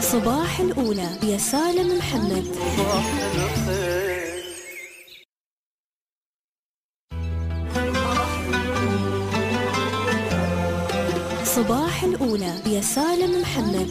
صباح الأولى يا سالم محمد. صباح الأولى يا سالم محمد.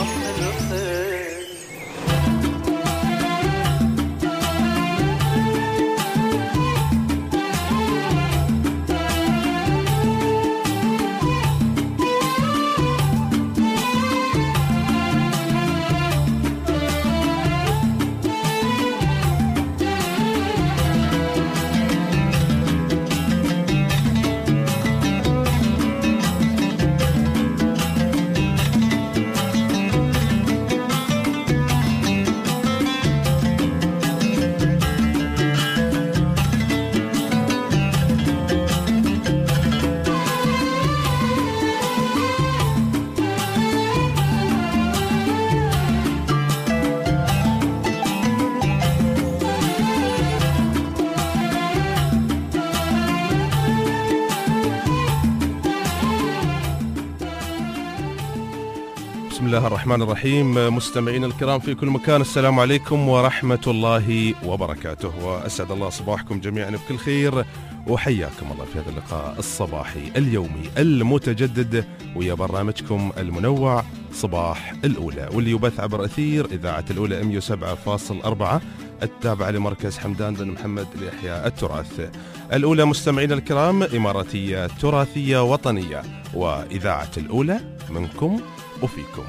بسم الله الرحمن الرحيم. مستمعين الكرام في كل مكان، السلام عليكم ورحمة الله وبركاته، وأسعد الله صباحكم جميعا بكل خير، وحياكم الله في هذا اللقاء الصباحي اليومي المتجدد ويا برنامجكم المنوع صباح الأولى، واللي يبث عبر أثير إذاعة الأولى 107.4 التابعة لمركز حمدان بن محمد لإحياء التراث. الأولى مستمعين الكرام إماراتية تراثية وطنية، وإذاعة الأولى منكم وفيكم.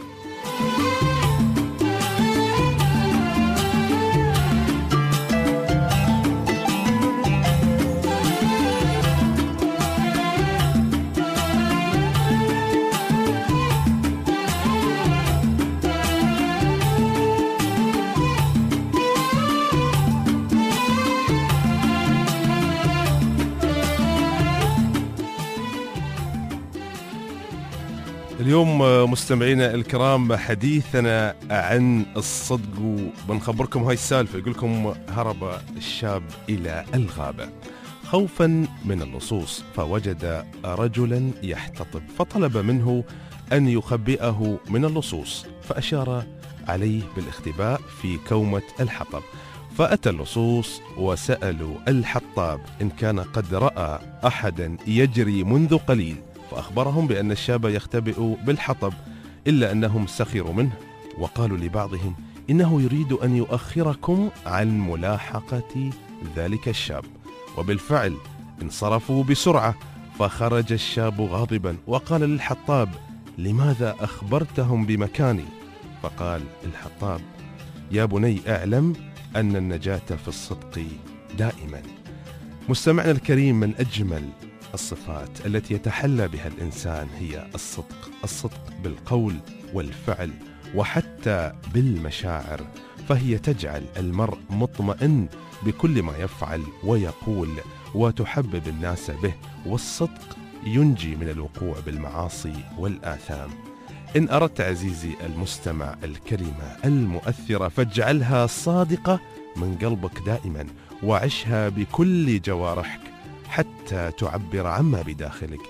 اليوم مستمعينا الكرام حديثنا عن الصدق، وبنخبركم هاي السالفة. يقول لكم: هرب الشاب إلى الغابة خوفا من اللصوص، فوجد رجلا يحتطب، فطلب منه أن يخبئه من اللصوص، فأشار عليه بالاختباء في كومة الحطب. فأتى اللصوص وسألوا الحطاب إن كان قد رأى أحدا يجري منذ قليل، فأخبرهم بأن الشاب يختبئ بالحطب، إلا أنهم سخروا منه وقالوا لبعضهم إنه يريد أن يؤخركم عن ملاحقة ذلك الشاب. وبالفعل انصرفوا بسرعة، فخرج الشاب غاضبا وقال للحطاب: لماذا أخبرتهم بمكاني؟ فقال الحطاب: يا بني أعلم أن النجاة في الصدق دائما. مستمعنا الكريم، من أجمل الصفات التي يتحلى بها الإنسان هي الصدق بالقول والفعل وحتى بالمشاعر، فهي تجعل المرء مطمئن بكل ما يفعل ويقول وتحبب الناس به، والصدق ينجي من الوقوع بالمعاصي والآثام. إن أردت عزيزي المستمع الكلمة المؤثرة فاجعلها صادقة من قلبك دائما، وعشها بكل جوارحك حتى تعبر عما بداخلك،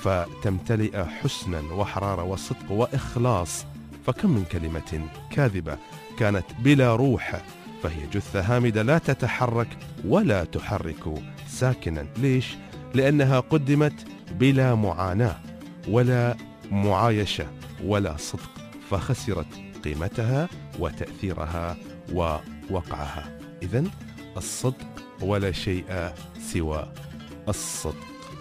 فتمتلئ حسنا وحرارة وصدق وإخلاص. فكم من كلمة كاذبة كانت بلا روح، فهي جثة هامدة لا تتحرك ولا تحرك ساكنا. ليش؟ لأنها قدمت بلا معاناة ولا معايشة ولا صدق، فخسرت قيمتها وتأثيرها ووقعها. إذن الصدق ولا شيء سوى الصدق.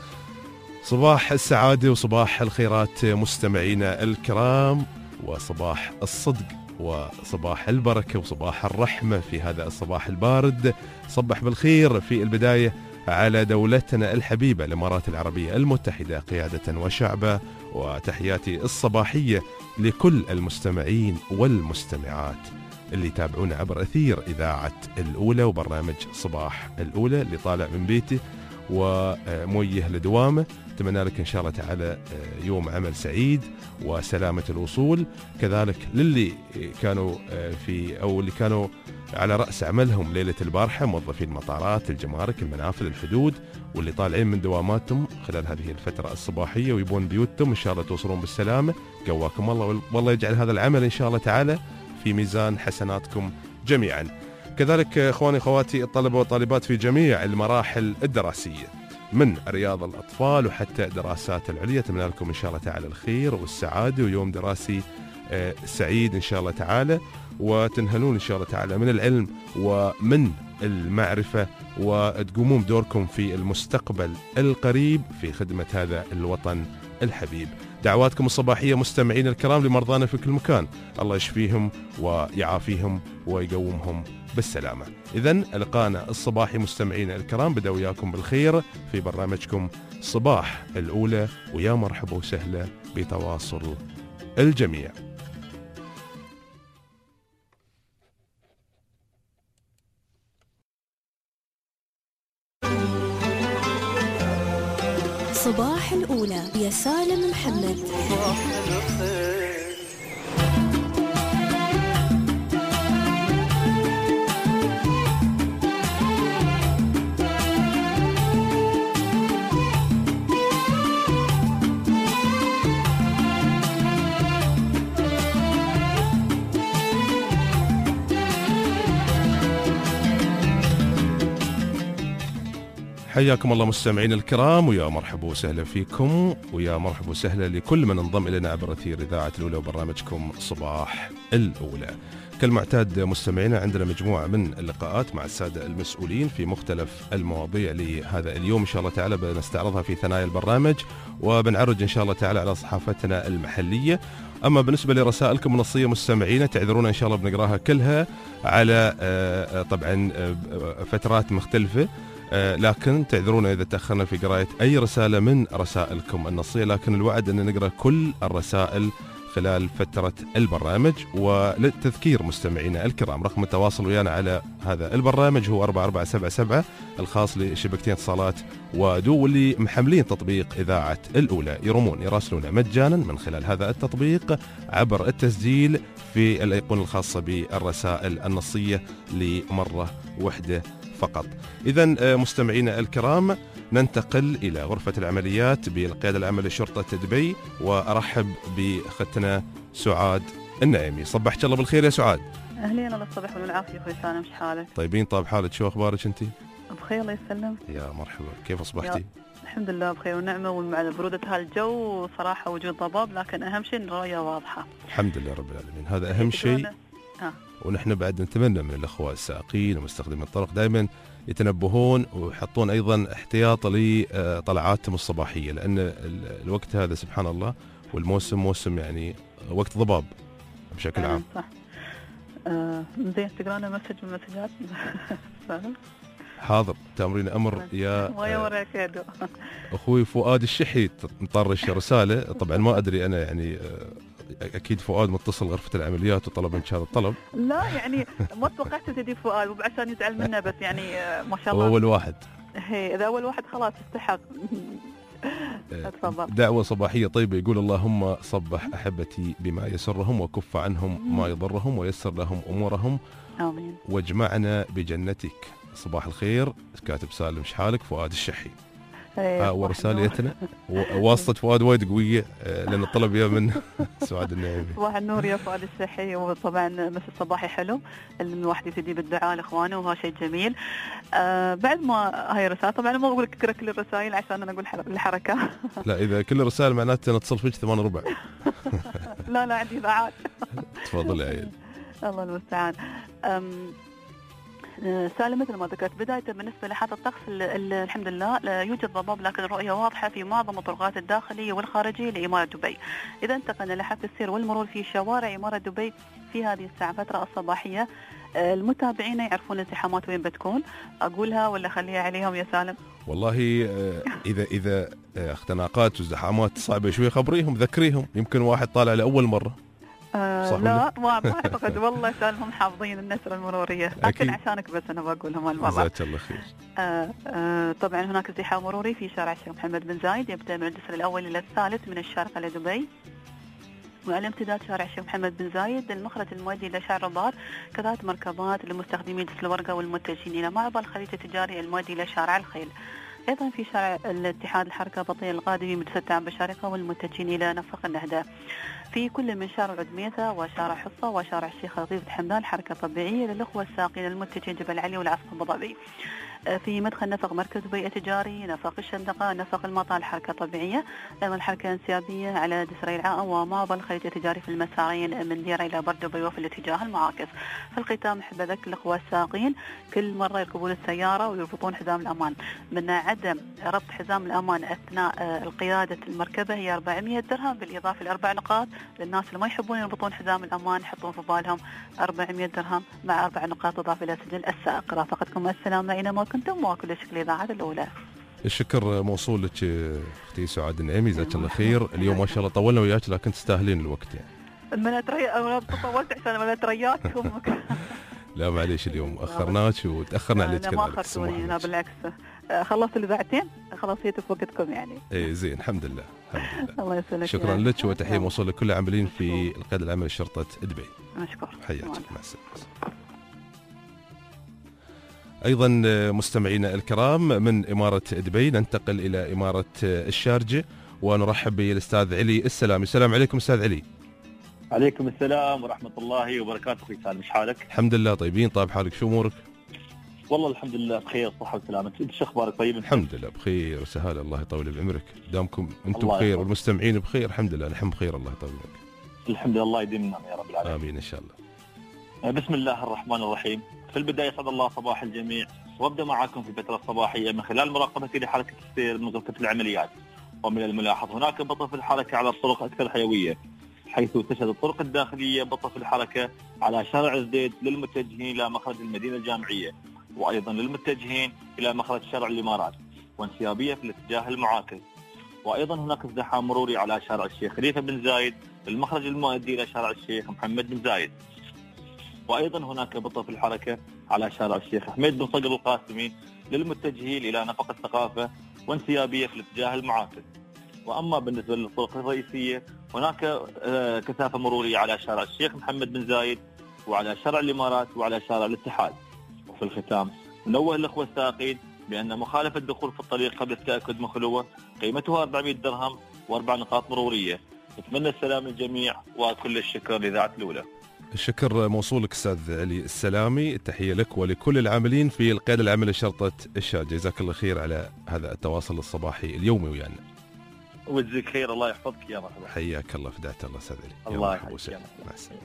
صباح السعادة وصباح الخيرات مستمعينا الكرام، وصباح الصدق وصباح البركة وصباح الرحمة في هذا الصباح البارد. صبح بالخير في البداية على دولتنا الحبيبة الإمارات العربية المتحدة قيادة وشعبا، وتحياتي الصباحية لكل المستمعين والمستمعات اللي يتابعونا عبر أثير إذاعة الأولى وبرنامج صباح الأولى اللي طالع من بيته وموجه لدوامه. أتمنى لك إن شاء الله تعالى يوم عمل سعيد وسلامة الوصول. كذلك للي كانوا اللي كانوا على رأس عملهم ليلة البارحة، موظفي المطارات، الجمارك، المنافذ، الحدود، واللي طالعين من دواماتهم خلال هذه الفترة الصباحية ويبون بيوتهم، إن شاء الله توصلون بالسلامة. قواكم الله، والله يجعل هذا العمل إن شاء الله تعالى في ميزان حسناتكم جميعا. كذلك إخواني أخواتي الطلبة والطالبات في جميع المراحل الدراسية، من رياض الأطفال وحتى دراسات العليا، أتمنى لكم إن شاء الله تعالى الخير والسعادة ويوم دراسي سعيد إن شاء الله تعالى، وتنهلون إن شاء الله تعالى من العلم ومن المعرفة، وتقومون بدوركم في المستقبل القريب في خدمة هذا الوطن الحبيب. دعواتكم الصباحية مستمعين الكرام لمرضانا في كل مكان، الله يشفيهم ويعافيهم ويقومهم بالسلامة. إذن لقانا الصباحي مستمعين الكرام بدأ وياكم بالخير في برنامجكم صباح الأولى، ويا مرحبا وسهلا بتواصل الجميع. صباح الأولى يا سالم محمد. حياكم الله مستمعين الكرام، ويا مرحبا وسهلا فيكم، ويا مرحبا وسهلا لكل من انضم إلينا عبر أثير إذاعة الأولى وبرنامجكم صباح الأولى. كالمعتاد مستمعينا عندنا مجموعة من اللقاءات مع السادة المسؤولين في مختلف المواضيع لهذا اليوم إن شاء الله تعالى، بنستعرضها في ثنايا البرنامج وبنعرج إن شاء الله تعالى على صحافتنا المحلية. أما بالنسبة لرسائلكم النصية مستمعينا تعذرونا إن شاء الله بنقراها كلها على طبعا فترات مختلفة، لكن تعذرونا إذا تأخرنا في قراءة أي رسالة من رسائلكم النصية، لكن الوعد أن نقرأ كل الرسائل خلال فترة البرنامج. وللتذكير مستمعينا الكرام، رقم التواصل ويانا على هذا البرنامج هو 4477 الخاص لشبكتين اتصالات ودو، واللي محملين تطبيق إذاعة الأولى يرمون يراسلون مجانا من خلال هذا التطبيق عبر التسجيل في الأيقونة الخاصة بالرسائل النصية لمرة واحدة فقط. إذن مستمعينا الكرام ننتقل إلى غرفة العمليات بالقيادة العامة لشرطة دبي، وأرحب بأختنا سعاد النعيمي. صبحك الله بالخير يا سعاد. أهلين، الله الصبح والعافية أخوي سالم، ايش حالك؟ طيبين، طاب حالك، شو أخبارك أنت؟ بخير الله يسلم. يا مرحبا، كيف أصبحتي؟ الحمد لله بخير ونعمة، ومع برودة هالجو صراحة وجود ضباب، لكن أهم شيء الرؤية واضحة الحمد لله رب العالمين، هذا أهم شيء. ونحن بعد نتمنى من الأخوة السائقين ومستخدمين الطرق دائما يتنبهون ويحطون أيضا احتياط لطلعاتهم الصباحية، لأن الوقت هذا سبحان الله والموسم موسم يعني وقت ضباب بشكل عام. صح. زين تقرانا مسج من المسجات؟ حاضر، تأمرين أمر يا أخوي فؤاد الشحي، مطرش رسالة. طبعا ما أدري أنا يعني أكيد فؤاد متصل غرفة العمليات وطلب منك هذا الطلب. لا يعني ما توقعت تدي فؤاد عشان يزعل منه، بس يعني ما شاء الله أول واحد. إذا أول واحد خلاص استحق. دعوة صباحية طيبة، يقول اللهم صبح أحبتي بما يسرهم وكف عنهم ما يضرهم ويسر لهم أمورهم، آمين، واجمعنا بجنتك. صباح الخير، كاتب سالم شحالك فؤاد الشحي. ورسالتنا واسطة فؤاد وايد قوية لأن الطلب يا من سعاد النعيمي. صباح النور يا فؤاد الشحي، وطبعا مسج صباحي حلو الواحد يبتدي بالدعاء لإخوانه وهذا شيء جميل. بعد ما هاي الرسالة طبعا ما أقول لك اقرأ كل الرسائل عشان أنا أقول الحركة. لا إذا كل الرسائل معناته نتصل فيك 8:15. لا عندي إذاعات. تفضل يا عيل. الله المستعان. سالم مثل ما ذكرت بداية بالنسبة لحالة الطقس الحمد لله يوجد ضباب، لكن الرؤية واضحة في معظم الطرقات الداخلية والخارجية لإمارة دبي. إذا انتقلنا لحالة السير والمرور في شوارع إمارة دبي في هذه الساعة فترة الصباحية، المتابعين يعرفون الزحامات وين بتكون، أقولها ولا خليها عليهم يا سالم؟ والله إذا اختناقات وزحامات صعبة شوي خبريهم، ذكريهم، يمكن واحد طالع لأول مرة. صح لا ما اعتقد والله سالهم حافظين النسر المروريه، لكن عشانك بس انا بقولهم هالمره. جزاك الله خير. طبعا هناك ازدحام مروري في شارع الشيخ محمد بن زايد، يبدا من الجسر الاول الى الثالث من الشارقه لدبي، وعلى امتداد شارع الشيخ محمد بن زايد المخرج المؤدي الى شارع الرباط، كذلك مركبات لمستخدمي جسر الورقه والمتجهين الى معبر الخليج التجاري المؤدي الى شارع الخيل. ايضا في شارع الاتحاد الحركه بطيء القادمين من التعب بالشارقه والمتجهين الى نفق النهدى. في كل من شارع عدميثة وشارع حصة وشارع الشيخ لطيف الحمدان حركة طبيعية للأخوة الساقين المتجهين جبل علي والعصر أبو ظبي. في مدخل نفق مركز دبي التجاري، نفق الشندقة، نفق المطار حركة طبيعية، أيضا الحركة انسيابية على دسري العائم ومعبر الخليج التجاري في المسارين من ديرة إلى بر دبي وفي الاتجاه المعاكس. في الختام أحب أذكر الأخوة الساقين كل مرة يركبون السيارة ويربطون حزام الأمان، من عدم ربط حزام الأمان أثناء القيادة المركبة هي 400 درهم، بالإضافة ل4 نقاط للناس اللي ما يحبون يربطون حزام الأمان يحطون في بالهم 400 درهم مع 4 نقاط إضافة إلى سجل السائق. رافقتكم السلامة أينما كنتم، وكل شكل الإذاعة الأولى. الشكر موصول لك اختي سعاد النعيمي، جزاك الله خير. اليوم ما شاء الله طولنا وياك لكن تستاهلين الوقت يعني. أنا طولت عشان ما ترياكم. لا معليش اليوم اخرناك وتاخرنا عليك كذا. لا ما اخرتوني انا بالعكس، خلصت الاذاعتين خلصت في وقتكم يعني. اي زين الحمد لله الحمد لله. الله يسلمك. شكرا لك وتحيه موصول لكل العاملين في القيادة العامة لشرطة دبي. مشكور. حياك مع السلامة. ايضا مستمعينا الكرام من امارة دبي ننتقل الى امارة الشارجة ونرحب بالاستاذ علي السلامي. السلام عليكم استاذ علي. عليكم السلام ورحمة الله وبركاته. اخوي سالم، ايش حالك؟ الحمد لله طيبين. طيب حالك شو امورك؟ والله الحمد لله بخير صحة وسلامة. انت شو اخبارك؟ طيب الحمد لله بخير وسهالة، الله يطول بعمرك. دامكم انتم بخير والمستمعين بخير الحمد لله نحن بخير، الله يطول بعمرك. الحمد لله الله يديمنا يا رب العالمين. امين ان شاء الله. بسم الله الرحمن الرحيم. في البداية سعد الله صباح الجميع، وابدا معكم في الفترة الصباحية من خلال مراقبتي لحركة السير من غرفة العمليات. ومن الملاحظ هناك بطء في الحركة على الطرق أكثر حيوية، حيث تشهد الطرق الداخلية بطء في الحركة على شارع الزيت للمتجهين إلى مخرج المدينة الجامعية، وأيضا للمتجهين إلى مخرج شارع الإمارات، وانسيابية في الاتجاه المعاكس. وأيضا هناك ازدحام مروري على شارع الشيخ خليفة بن زايد المخرج المؤدي إلى شارع الشيخ محمد بن زايد. وأيضا هناك بطء في الحركة على شارع الشيخ حميد بن صقر القاسمي للمتجهين إلى نفق الثقافة، وانسيابية في الاتجاه المعاكس. وأما بالنسبة للطرق الرئيسية هناك كثافة مرورية على شارع الشيخ محمد بن زايد وعلى شارع الإمارات وعلى شارع الاتحاد. وفي الختام ننوه الأخوة السائقين بأن مخالفة الدخول في الطريق قبل التأكد من خلوه قيمتها 400 درهم و4 نقاط مرورية. نتمنى السلام للجميع وكل الشكر لإذاعة الأولى. الشكر موصول لك استاذ علي السلامي، التحيه لك ولكل العاملين في القيادة العامة لشرطة الشارجة، جزاك الله خير على هذا التواصل الصباحي اليومي ويانا. وجزاك خير، الله يحفظك يا مرحبا. حياك الله فداك الله استاذ علي. الله يحفظك. مع السلامة.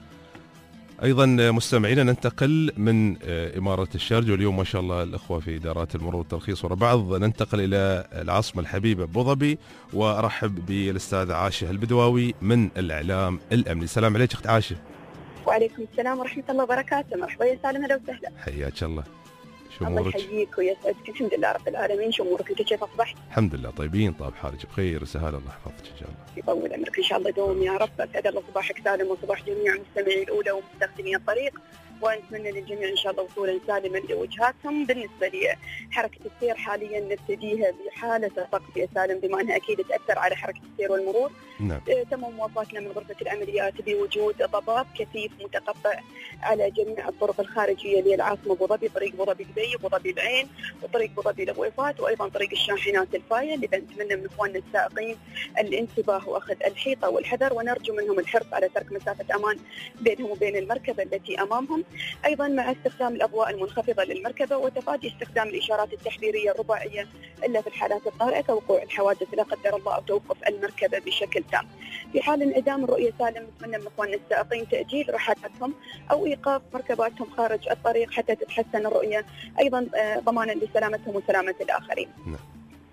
ايضا مستمعينا ننتقل من امارة الشارجة، واليوم ما شاء الله الاخوة في ادارات المرور والترخيص ورا بعض. ننتقل الى العاصمة الحبيبة ابو ظبي وارحب بالاستاذ عاشة البدواوي من الاعلام الامني. السلام عليك اخت عاشة. وعليكم السلام ورحمة الله وبركاته. مرحبا يا سالم، هلا وسهلا. حياك الله. شو امورك؟ امورك؟ الله يحييك ويسعدك. الحمد لله رب العالمين. شو امورك انت؟ كيف اصبحت؟ الحمد لله طيبين. طاب حالك بخير وسهالة، الله يحفظك ان شاء الله. يطول عمرك ان شاء الله دوم يا رب. اسعد الله صباحك سالم وصباح جميع مستمعي الاولى ومستخدمي الطريق، ونتمنى للجميع ان شاء الله وصولا سالما لوجهاتهم. بالنسبه لحركه السير حاليا نبتديها بحاله فقد يا سالم، بما انها اكيد تاثر على حركه السير والمرور. نعم. تم موافاتنا من غرفه العمليات بوجود ضباب كثيف متقطع على جميع الطرق الخارجيه للعاصمه ابو ظبي، طريق ابو ظبي دبي، ابو ظبي العين، وطريق ابو ظبي الغويفات، وايضا طريق الشاحنات الفايه. اللي نتمنى من اخواننا السائقين الانتباه واخذ الحيطه والحذر، ونرجو منهم الحرص على ترك مسافه امان بينهم وبين المركبه التي امامهم. ايضا مع استخدام الاضواء المنخفضه للمركبه، وتفادي استخدام الاشارات التحذيريه الرباعيه الا في الحالات الطارئه كوقوع الحوادث لا قدر الله او توقف المركبه بشكل تام. في حال انعدام الرؤيه سالم نتمنى من اخواننا السائقين تاجيل رحلاتهم او ايقاف مركباتهم خارج الطريق حتى تتحسن الرؤيه، ايضا ضمانا لسلامتهم وسلامه الاخرين.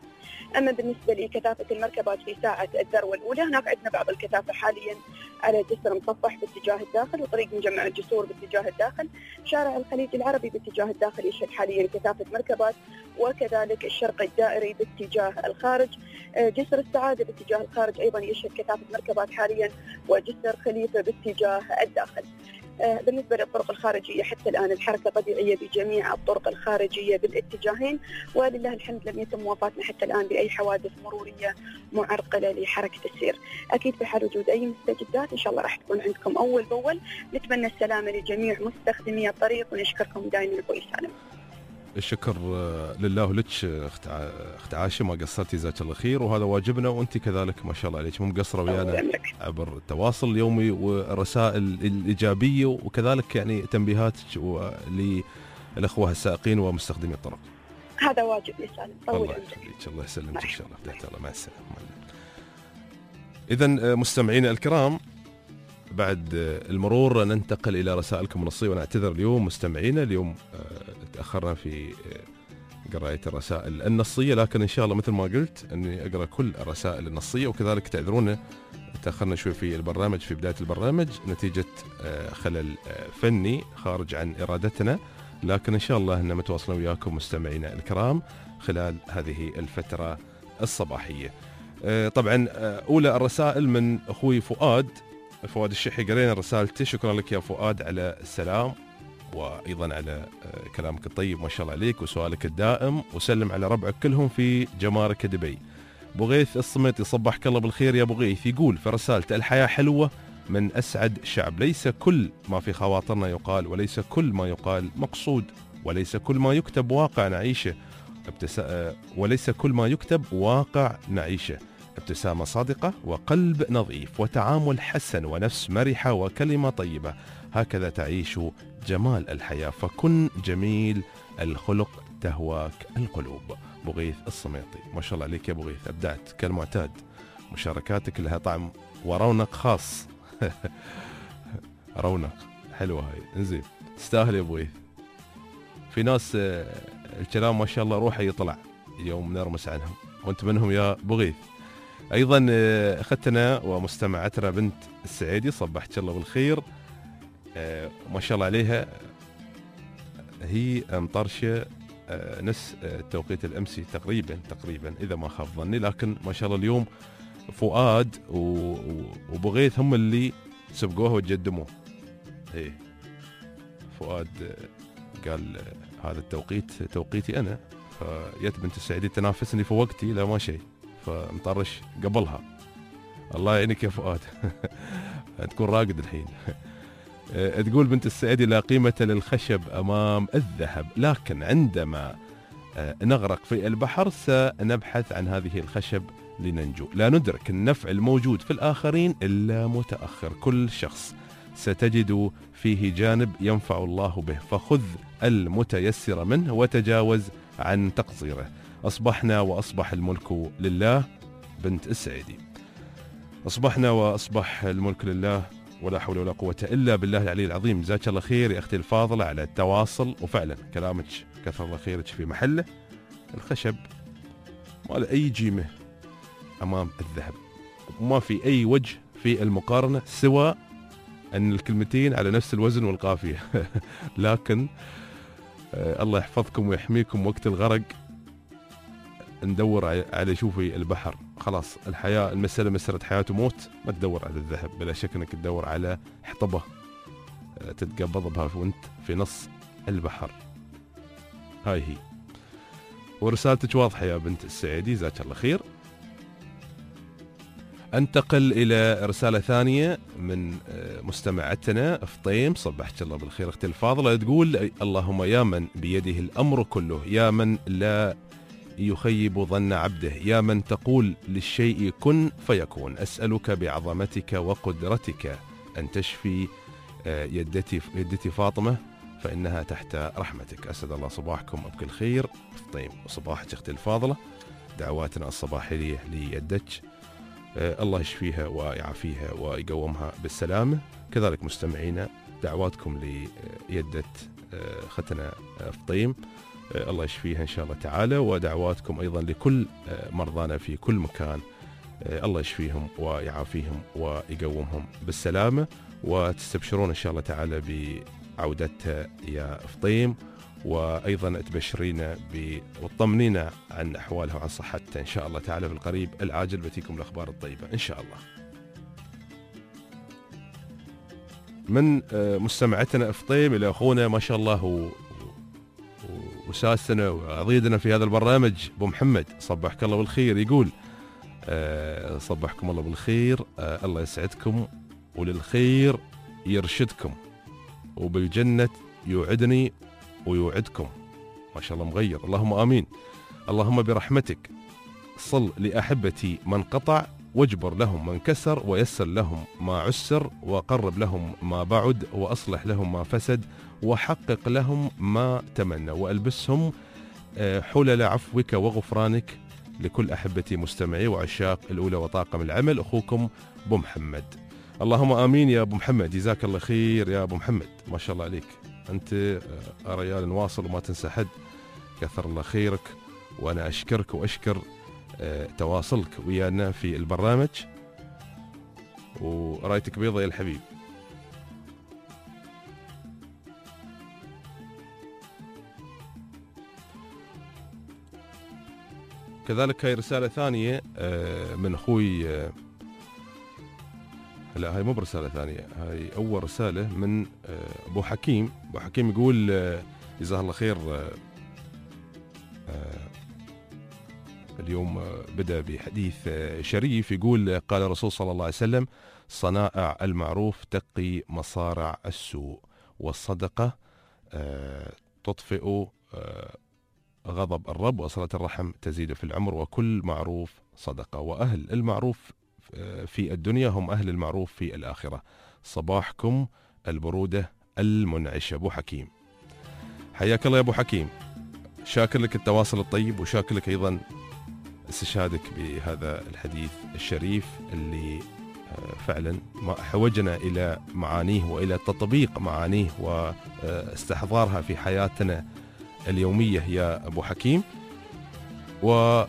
أما بالنسبة لكثافة المركبات في ساعة الذروة الأولى، هناك عندنا بعض الكثافة حاليا على جسر مصفح باتجاه الداخل، وطريق مجمع الجسور باتجاه الداخل، شارع الخليج العربي باتجاه الداخل يشهد حاليا كثافة مركبات، وكذلك الشرق الدائري باتجاه الخارج، جسر السعادة باتجاه الخارج أيضا يشهد كثافة مركبات حاليا، وجسر خليفة باتجاه الداخل. بالنسبة للطرق الخارجية حتى الآن الحركة طبيعية بجميع الطرق الخارجية بالاتجاهين، ولله الحمد لم يتم وفاتنا حتى الآن بأي حوادث مرورية معرقلة لحركة السير. أكيد في حال وجود أي مستجدات إن شاء الله راح تكون عندكم أول بأول. نتمنى السلامة لجميع مستخدمي الطريق ونشكركم دائما أبوي سالم. الشكر لله ولك اخت عاشة، ما قصرتي جزاك الله خير، وهذا واجبنا، وانت كذلك ما شاء الله عليك مو مقصره ويانا عبر التواصل اليومي والرسائل الايجابيه، وكذلك يعني تنبيهاتك للاخوه السائقين ومستخدمي الطرق. هذا واجب لي سالم. الله يخليك، الله يسلمك ان شاء الله. بدأت الله مع السلامه. اذا مستمعينا الكرام، بعد المرور ننتقل إلى رسائلكم النصية، ونعتذر اليوم مستمعينا، اليوم تأخرنا في قراءة الرسائل النصية، لكن إن شاء الله مثل ما قلت أني أقرأ كل الرسائل النصية، وكذلك تعذرونا تأخرنا شوي في البرنامج في بداية البرنامج نتيجة خلل فني خارج عن إرادتنا، لكن إن شاء الله أننا متواصلين وياكم مستمعينا الكرام خلال هذه الفترة الصباحية. طبعا أولى الرسائل من أخوي فؤاد الشحي، قرينا رسالته، شكرا لك يا فؤاد على السلام، وأيضا على كلامك الطيب ما شاء الله عليك وسؤالك الدائم، وسلم على ربعك كلهم في جمارك دبي. بغيث الصميطي صبحك الله بالخير يا بغيث، يقول في رسالته: الحياة حلوة من أسعد شعب، ليس كل ما في خواطرنا يقال، وليس كل ما يقال مقصود، وليس كل ما يكتب واقع نعيشه، وليس كل ما يكتب واقع نعيشه. ابتسامة صادقة وقلب نظيف وتعامل حسن ونفس مرحة وكلمة طيبة، هكذا تعيش جمال الحياة، فكن جميل الخلق تهواك القلوب. بغيث الصميطي، ما شاء الله عليك يا بغيث، أبدعت كالمعتاد، مشاركاتك لها طعم ورونق خاص. رونق حلوة هاي، انزين تستاهل يا بغيث. في ناس الكلام ما شاء الله روحه يطلع اليوم نرمس عنهم، وانت منهم يا بغيث. ايضا اختنا ومستمعتنا بنت السعيدي، صبحت الله بالخير، ما شاء الله عليها، هي مطرشه نفس التوقيت الامسي تقريبا اذا ما خاب ظني، لكن ما شاء الله اليوم فؤاد وبغيث هم اللي سبقوها وتقدموه. ايه فؤاد قال هذا التوقيت توقيتي انا، فيت بنت السعيدي تنافسني في وقتي لا ما شيء، فمطرش قبلها. الله يعينك يا فؤاد. تكون راقد الحين. تقول بنت السعيدي: لا قيمة للخشب أمام الذهب، لكن عندما نغرق في البحر سنبحث عن هذه الخشب لننجو، لا ندرك النفع الموجود في الآخرين إلا متأخر، كل شخص ستجد فيه جانب ينفع الله به، فخذ المتيسر منه وتجاوز عن تقصيره. أصبحنا وأصبح الملك لله. بنت السعيدي، أصبحنا وأصبح الملك لله، ولا حول ولا قوة إلا بالله العلي العظيم. جزاك الله خير يا أختي الفاضلة على التواصل، وفعلا كلامك كثر الله خيرك في محله. الخشب ما له أي قيمة أمام الذهب، وما في أي وجه في المقارنة سوى أن الكلمتين على نفس الوزن والقافية. لكن الله يحفظكم ويحميكم وقت الغرق ندور على شوفي البحر، خلاص الحياة المسألة مسألة حياة وموت، ما تدور على الذهب، بلا شك انك تدور على حطبة تتقبض بها وانت في نص البحر. هاي هي. ورسالتك واضحة يا بنت السعيدي، جزاك الله خير. انتقل الى رسالة ثانية من مستمعتنا فطيم، صبحت الله بالخير اختي الفاضلة، تقول: اللهم يا من بيده الامر كله، يا من لا يخيب ظن عبده، يا من تقول للشيء كن فيكون، أسألك بعظمتك وقدرتك أن تشفي يدتي فاطمة فإنها تحت رحمتك. أسعد الله صباحكم بكل خير. طيب وصباحك أختي الفاضلة، دعواتنا الصباحية ليدك، الله يشفيها ويعافيها ويقومها بالسلامة. كذلك مستمعينا دعواتكم ليدة ختنا فطيم، الله يشفيها إن شاء الله تعالى، ودعواتكم أيضا لكل مرضانا في كل مكان، الله يشفيهم ويعافيهم ويقومهم بالسلامة، وتستبشرون إن شاء الله تعالى بعودتها يا فطيم، وأيضا تبشرينا وتطمنينا عن أحوالها وعن صحتها إن شاء الله تعالى في القريب العاجل، بتيكم الأخبار الطيبة إن شاء الله. من مستمعتنا فطيم إلى أخونا ما شاء الله وساسنا وعضيدنا في هذا البرنامج أبو محمد، صبحك الله بالخير. يقول صبحكم الله بالخير، الله يسعدكم وللخير يرشدكم، وبالجنة يوعدني ويوعدكم. ما شاء الله مغير، اللهم آمين. اللهم برحمتك صل لأحبتي من قطع، واجبر لهم من كسر، ويسر لهم ما عسر، وقرب لهم ما بعد، وأصلح لهم ما فسد، وحقق لهم ما تمنى، وألبسهم حلل عفوك وغفرانك. لكل أحبتي مستمعي وعشاق الأولى وطاقم العمل، أخوكم أبو محمد. اللهم آمين يا أبو محمد، جزاك الله خير يا أبو محمد، ما شاء الله عليك، أنت ريال واصل وما تنسى حد، كثر الله خيرك، وأنا أشكرك وأشكر تواصلك ويانا في البرنامج، ورايتك بيضة يا الحبيب. كذلك هاي رسالة ثانية من أخوي، لا هاي مو برسالة ثانية، هاي أول رسالة من أبو حكيم. أبو حكيم يقول جزاه الله خير، اليوم بدأ بحديث شريف، يقول قال الرسول صلى الله عليه وسلم: صنائع المعروف تقي مصارع السوء، والصدقة تطفئ غضب الرب، وصلة الرحم تزيد في العمر، وكل معروف صدقة، وأهل المعروف في الدنيا هم أهل المعروف في الآخرة. صباحكم البرودة المنعشة. أبو حكيم حياك الله يا أبو حكيم، شاكر لك التواصل الطيب، وشاكر لك أيضا استشهادك بهذا الحديث الشريف اللي فعلا حوجنا إلى معانيه وإلى تطبيق معانيه واستحضارها في حياتنا اليومية يا أبو حكيم. و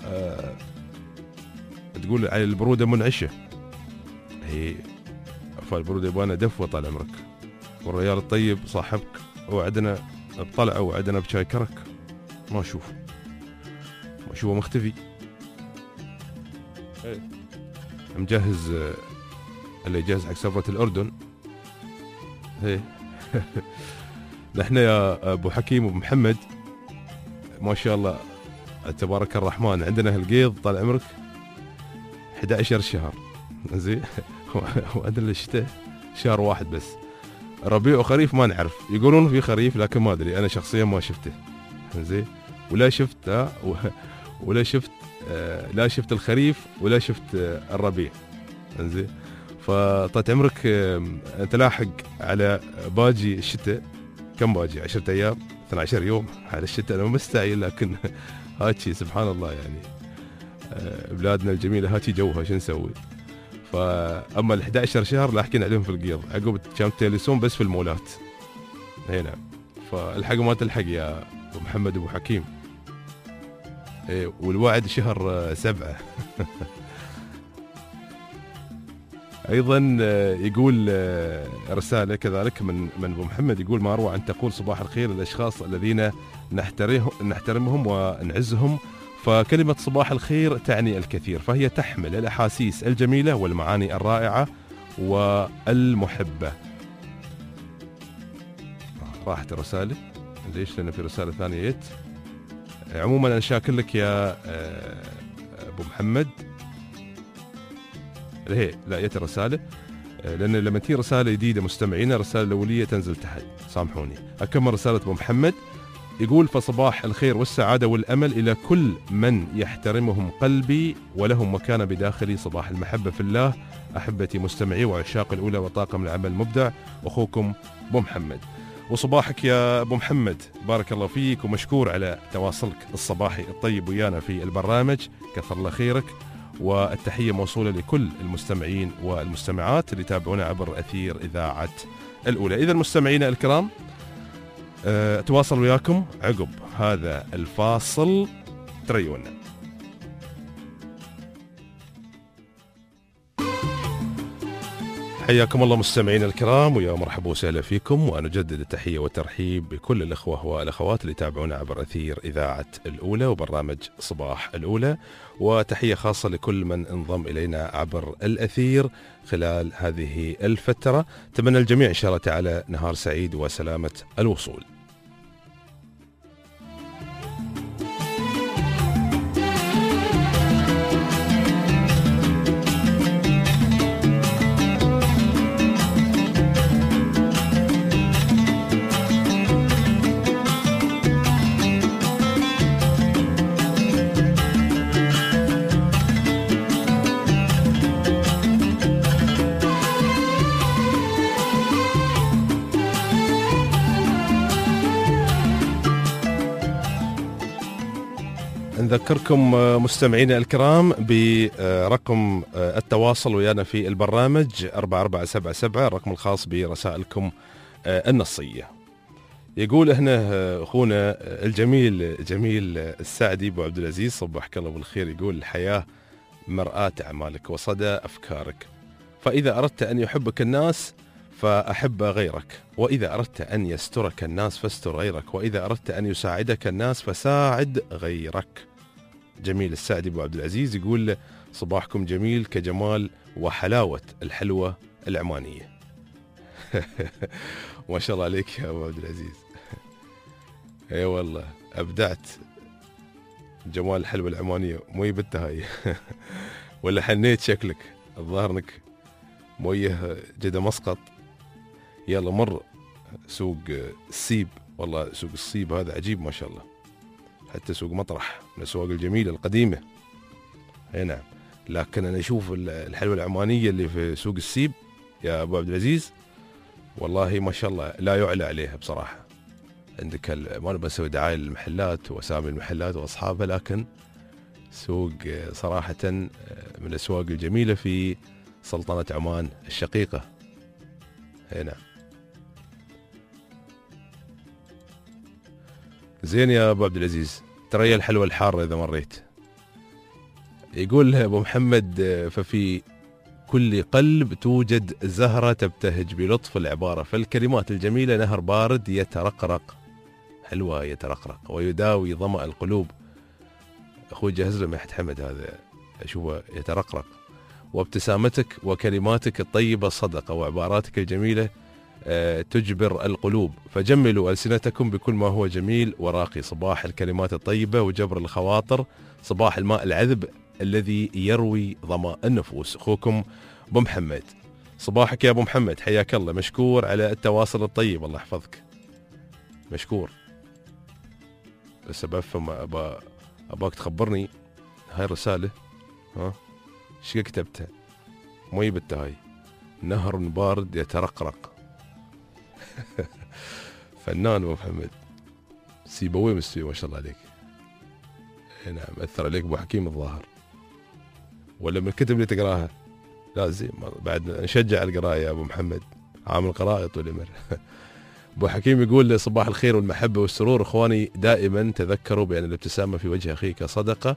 تقول على البرودة منعشة، هي فالبرودة يبغانا دفوة طال عمرك، والريال الطيب صاحبك وعدنا بطلعه وعدنا بشاي كرك، ما أشوفه مختفي. مجهز اللي يجهز حق سفرة الأردن. نحن يا أبو حكيم وأبو محمد ما شاء الله تبارك الرحمن عندنا هالقيض طال عمرك 11 شهر زين، وعندنا الشتاء شهر واحد بس، ربيع وخريف ما نعرف، يقولون في خريف لكن ما أدري، أنا شخصيا ما شفته زين، ولا شفت الخريف ولا شفت الربيع زين. فطلعت عمرك أنت لاحق على باجي الشتاء، كم باجي 10 أيام 12 يوم على الشتاء، أنا مستعجل، لكن هاتشي سبحان الله يعني بلادنا الجميلة هاتشي جوها شو نسوي. فأما ال 11 شهر لاحقين عليهم في القيض، عقب كانوا تليسون بس في المولات هنا، فالحق ما تلحق يا أبو محمد أبو حكيم. والوعد شهر 7. أيضا يقول رسالة كذلك من أبو محمد، يقول: ما أروع أن تقول صباح الخير للأشخاص الذين نحترمهم ونعزهم، فكلمة صباح الخير تعني الكثير، فهي تحمل الأحاسيس الجميلة والمعاني الرائعة والمحبة. راحت الرسالة، ليش؟ لأن في رسالة ثانية جت. عموما أنا شاكر لك يا أبو محمد. لا جت الرسالة، لأن لما تيجي رسالة جديدة مستمعينا الرسالة الأولية تنزل تحت، سامحوني. أكمل رسالة أبو محمد، يقول: فصباح الخير والسعادة والأمل إلى كل من يحترمهم قلبي ولهم مكانة بداخلي، صباح المحبة في الله، أحبتي مستمعي وعشاق الأولى وطاقم العمل مبدع، أخوكم أبو محمد. وصباحك يا أبو محمد بارك الله فيك، ومشكور على تواصلك الصباحي الطيب ويانا في البرنامج، كثر الله خيرك، والتحية موصولة لكل المستمعين والمستمعات اللي يتابعونا عبر أثير إذاعة الأولى. إذا مستمعينا الكرام، أتواصل وياكم عقب هذا الفاصل تريونا. حياكم الله مستمعين الكرام، ويا مرحبا وسهلا فيكم، ونجدد التحية والترحيب بكل الأخوة والأخوات اللي يتابعونا عبر أثير إذاعة الأولى وبرنامج صباح الأولى، وتحية خاصة لكل من انضم إلينا عبر الأثير خلال هذه الفترة. أتمنى الجميع إن شاء الله تعالى نهار سعيد وسلامة الوصول. نذكركم مستمعينا الكرام برقم التواصل ويانا في البرنامج 4477، الرقم الخاص برسائلكم النصية. يقول هنا أخونا الجميل جميل السعدي أبو عبد العزيز، صبحك الله بالخير، يقول: الحياة مرآة أعمالك وصدى أفكارك، فإذا أردت أن يحبك الناس فأحب غيرك، وإذا أردت أن يسترك الناس فاستر غيرك، وإذا أردت أن يساعدك الناس فساعد غيرك. جميل السعدي أبو عبد العزيز يقول: صباحكم جميل كجمال وحلاوة الحلوة العمانية. ما شاء الله عليك يا أبو عبد العزيز. اي والله أبدعت. جمال الحلوة العمانية مو يبتها هاي. ولا حنيت شكلك، الظاهر انك مويه جدا مسقط. يلا مر سوق السيب، والله سوق السيب هذا عجيب ما شاء الله، حتى سوق مطرح من الأسواق الجميلة القديمة. اي نعم، لكن أنا أشوف الحلوة العمانية اللي في سوق السيب يا أبو عبد العزيز والله ما شاء الله لا يعلى عليها بصراحة. عندك ما بسوي دعاية للمحلات وأسامي المحلات وأصحابها، لكن سوق صراحة من الأسواق الجميلة في سلطنة عمان الشقيقة. اي نعم. زين يا أبو عبد العزيز، ترى الحلوة الحارة إذا مريت. يقول أبو محمد: ففي كل قلب توجد زهرة تبتهج بلطف العبارة، فالكلمات الجميلة نهر بارد يترقرق، حلوة يترقرق ويداوي ظمأ القلوب. أخوي جهز له محت حمد هذا أشوفه يترقرق. وابتسامتك وكلماتك الطيبة صدقة، وعباراتك الجميلة تجبر القلوب، فجملوا ألسنتكم بكل ما هو جميل وراقي. صباح الكلمات الطيبة وجبر الخواطر، صباح الماء العذب الذي يروي ظمأ النفوس. أخوكم أبو محمد. صباحك يا أبو محمد، حياك الله، مشكور على التواصل الطيب، الله يحفظك، مشكور. بس بفهم أباك تخبرني هاي الرسالة، ها ايش كتبتها؟ مو يبتها هاي، نهر بارد يترقرق. فنان أبو محمد، سيبوي مستوي ما شاء الله عليك. نعم، أثر عليك أبو حكيم الظاهر، ولا من الكتب اللي تقراها؟ لازم بعد نشجع القراءة يا أبو محمد، عامل قراءة طول العمر. أبو حكيم يقول: صباح الخير والمحبة والسرور إخواني، دائما تذكروا بأن الابتسامة في وجه أخيك صدقة.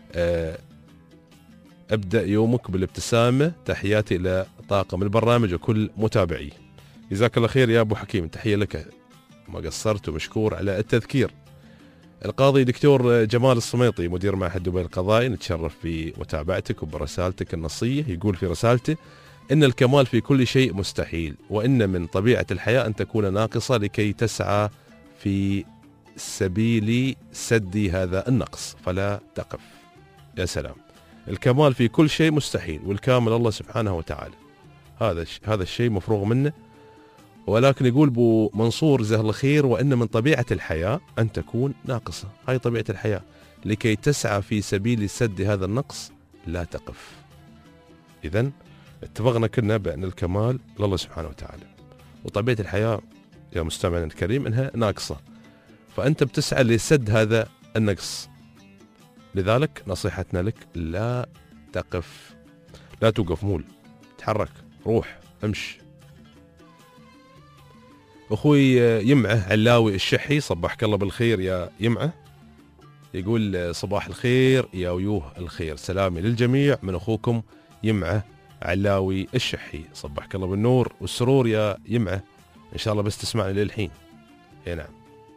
أبدأ يومك بالابتسامة. تحياتي إلى طاقم البرنامج وكل متابعي. جزاك الله خير يا أبو حكيم، تحية لك، ما قصرت ومشكور على التذكير. القاضي دكتور جمال الصميطي مدير معهد دبي القضائي، نتشرف بمتابعتك وبرسالتك النصية. يقول في رسالته: إن الكمال في كل شيء مستحيل، وإن من طبيعة الحياة أن تكون ناقصة لكي تسعى في سبيل سد هذا النقص فلا تقف. يا سلام، الكمال في كل شيء مستحيل، والكامل الله سبحانه وتعالى، هذا الشيء مفروغ منه. ولكن يقول بو منصور جزاه الله خير: وإن من طبيعة الحياة أن تكون ناقصة، هاي طبيعة الحياة، لكي تسعى في سبيل سد هذا النقص لا تقف. إذن اتفقنا كلنا بأن الكمال لله سبحانه وتعالى، وطبيعة الحياة يا مستمعنا الكريم أنها ناقصة، فأنت بتسعى لسد هذا النقص. لذلك نصيحتنا لك: لا تقف، لا توقف، مول، تحرك، روح، امشي. أخوي يمعة علاوي الشحي، صبحك الله بالخير يا يمعة. يقول صباح الخير يا ويوه الخير، سلامي للجميع من أخوكم يمعة علاوي الشحي. صبحك الله بالنور والسرور يا يمعة، إن شاء الله بس تسمعني للحين. نعم.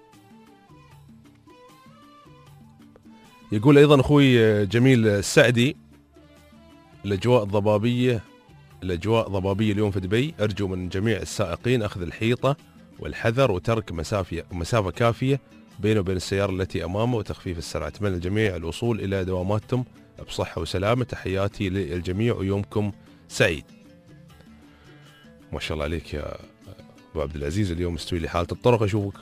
يقول أيضا أخوي جميل السعدي، الأجواء ضبابية اليوم في دبي، أرجو من جميع السائقين أخذ الحيطة والحذر وترك مسافة كافية بينه وبين السيارة التي أمامه وتخفيف السرعة. أتمنى الجميع الوصول إلى دواماتهم بصحة وسلامة. تحياتي للجميع ويومكم سعيد. ما شاء الله عليك يا أبو عبد العزيز، اليوم مستوي لي حالة الطرق أشوفك.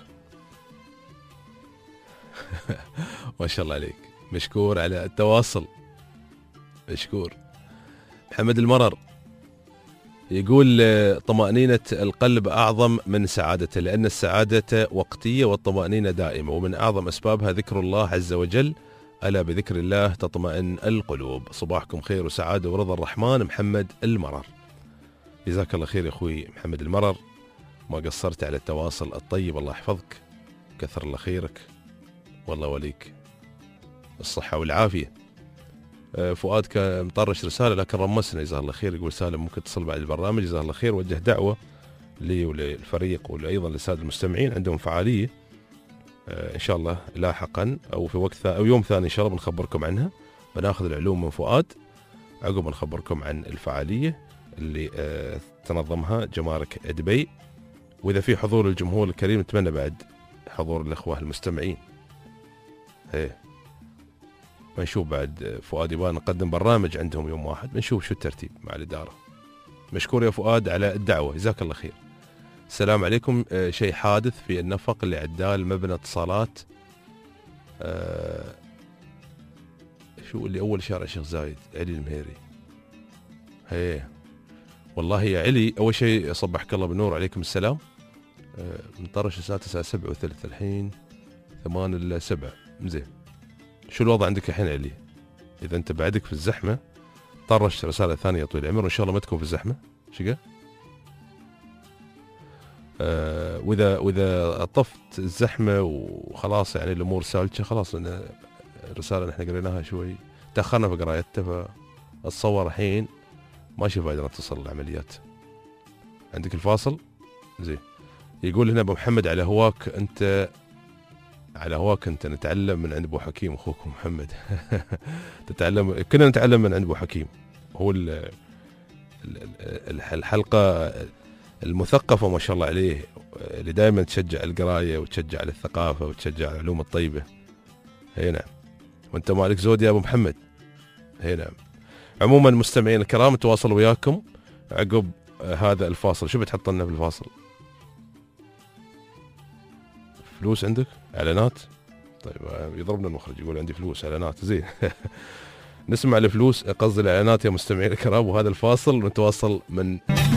ما شاء الله عليك، مشكور على التواصل، مشكور. محمد المرر يقول طمأنينة القلب أعظم من سعادته، لأن السعادة وقتية والطمأنينة دائمة، ومن أعظم أسبابها ذكر الله عز وجل، ألا بذكر الله تطمئن القلوب. صباحكم خير وسعادة ورضا الرحمن. محمد المرر، جزاك الله خير يا أخوي محمد المرر، ما قصرت على التواصل الطيب، الله يحفظك، كثر الله خيرك، والله وليك الصحة والعافية. فؤاد كان مطرش رسالة لكن رمسنا، جزاه الله خير. يقول سالم ممكن تصل بعد البرنامج، جزاه الله خير. وجه دعوة لي وللفريق وأيضا للسادة المستمعين، عندهم فعالية إن شاء الله لاحقا أو في وقت أو يوم ثاني إن شاء الله بنخبركم عنها. بناخذ العلوم من فؤاد، عقب نخبركم عن الفعالية اللي تنظمها جمارك دبي. وإذا في حضور الجمهور الكريم نتمنى بعد حضور الأخوة المستمعين. بنشوف بعد فؤاد يبغى نقدم برنامج عندهم يوم واحد، بنشوف شو الترتيب مع الإدارة. مشكور يا فؤاد على الدعوة، جزاك الله خير. السلام عليكم. شيء حادث في النفق اللي عدال مبنى اتصالات، شو اللي أول شارع الشيخ زايد، علي المهيري. والله يا علي، أول شيء صبحك الله بالنور، عليكم السلام. مطرش الساعة 7:03 الحين 8:07. زين، شو الوضع عندك الحين علي؟ إذا أنت بعدك في الزحمة طرش رسالة ثانية طويل العمر، وإن شاء الله ما تكون في الزحمة. شقة وإذا طفت الزحمة وخلاص يعني الأمور سالكة، خلاص لأن الرسالة نحن قريناها شوي تأخرنا في قرايتها، فأتصور الحين ماشي فايدة نتصل العمليات. عندك الفاصل؟ زين. يقول هنا أبو محمد على هواك أنت نتعلم من عند أبو حكيم. أخوكم محمد كنا نتعلم من عند أبو حكيم، هو الحلقة المثقفة ما شاء الله عليه، اللي دائما تشجع القراية وتشجع على الثقافة وتشجع على العلوم الطيبة. نعم، وانت مالك زود يا أبو محمد. نعم. عموما مستمعين الكرام، تواصلوا وياكم عقب هذا الفاصل. شو بتحط لنا في الفاصل؟ فلوس عندك؟ اعلانات؟ طيب يضربنا المخرج يقول عندي فلوس اعلانات. زين. نسمع الفلوس، قصدي الاعلانات يا مستمعين الكرام، وهذا الفاصل ونتواصل من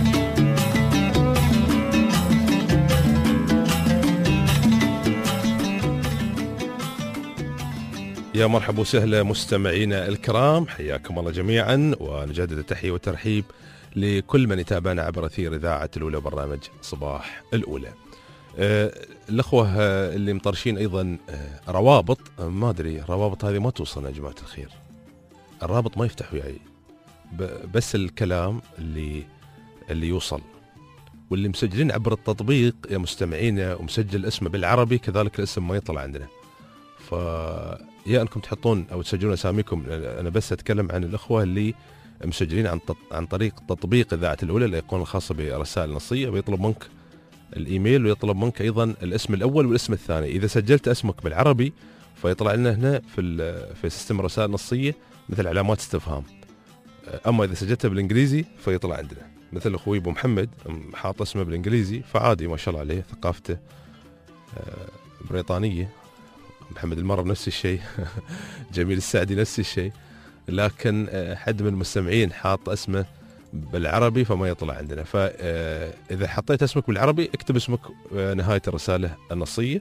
يا مرحبا وسهلا مستمعينا الكرام، حياكم الله جميعا، ونجدد التحية والترحيب لكل من يتابعنا عبر أثير إذاعة الأولى برنامج صباح الأولى. الأخوة اللي مطرشين أيضا روابط، ما أدري الروابط هذه ما توصلنا يا جماعة الخير، الرابط ما يفتح وياي، بس الكلام اللي يوصل، واللي مسجلين عبر التطبيق يا مستمعينا ومسجل اسمه بالعربي كذلك الاسم ما يطلع عندنا. يا أنكم تحطون أو تسجلون أساميكم، أنا بس أتكلم عن الأخوة اللي مسجلين عن طريق تطبيق إذاعة الأولى، الأيقونة الخاصة برسائل نصية، بيطلب منك الإيميل ويطلب منك أيضا الاسم الأول والاسم الثاني. إذا سجلت اسمك بالعربي فيطلع لنا هنا في سيستم رسائل نصية مثل علامات استفهام، أما إذا سجلتها بالإنجليزي فيطلع عندنا مثل أخوي أبو محمد حاط اسمه بالإنجليزي، فعادي ما شاء الله عليه ثقافته بريطانية. محمد المرر نفس الشيء. جميل السعدي نفس الشيء، لكن حد من المستمعين حاط اسمه بالعربي فما يطلع عندنا. فإذا حطيت اسمك بالعربي اكتب اسمك نهاية الرسالة النصية،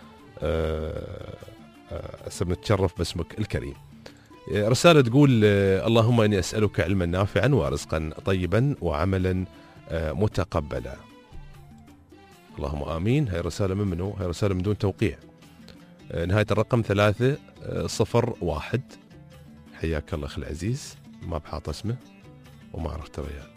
نتشرف باسمك الكريم. رسالة تقول اللهم إني أسألك علما نافعا ورزقا طيبا وعملا متقبلا. اللهم آمين. هاي رسالة من منو؟ هاي رسالة من دون توقيع. نهاية الرقم 301. حياك الله أخي العزيز، ما بحاط اسمه وما عرفت الرجال.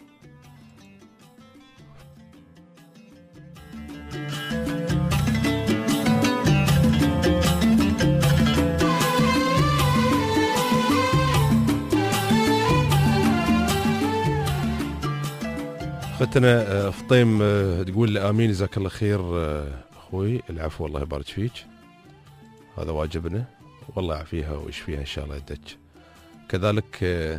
اختنا فطيم تقول لي امين، جزاك الله خير اخوي. العفو، الله يبارك فيك، هذا واجبنا، والله يعافيها ويشفيها ان شاء الله يدك. كذلك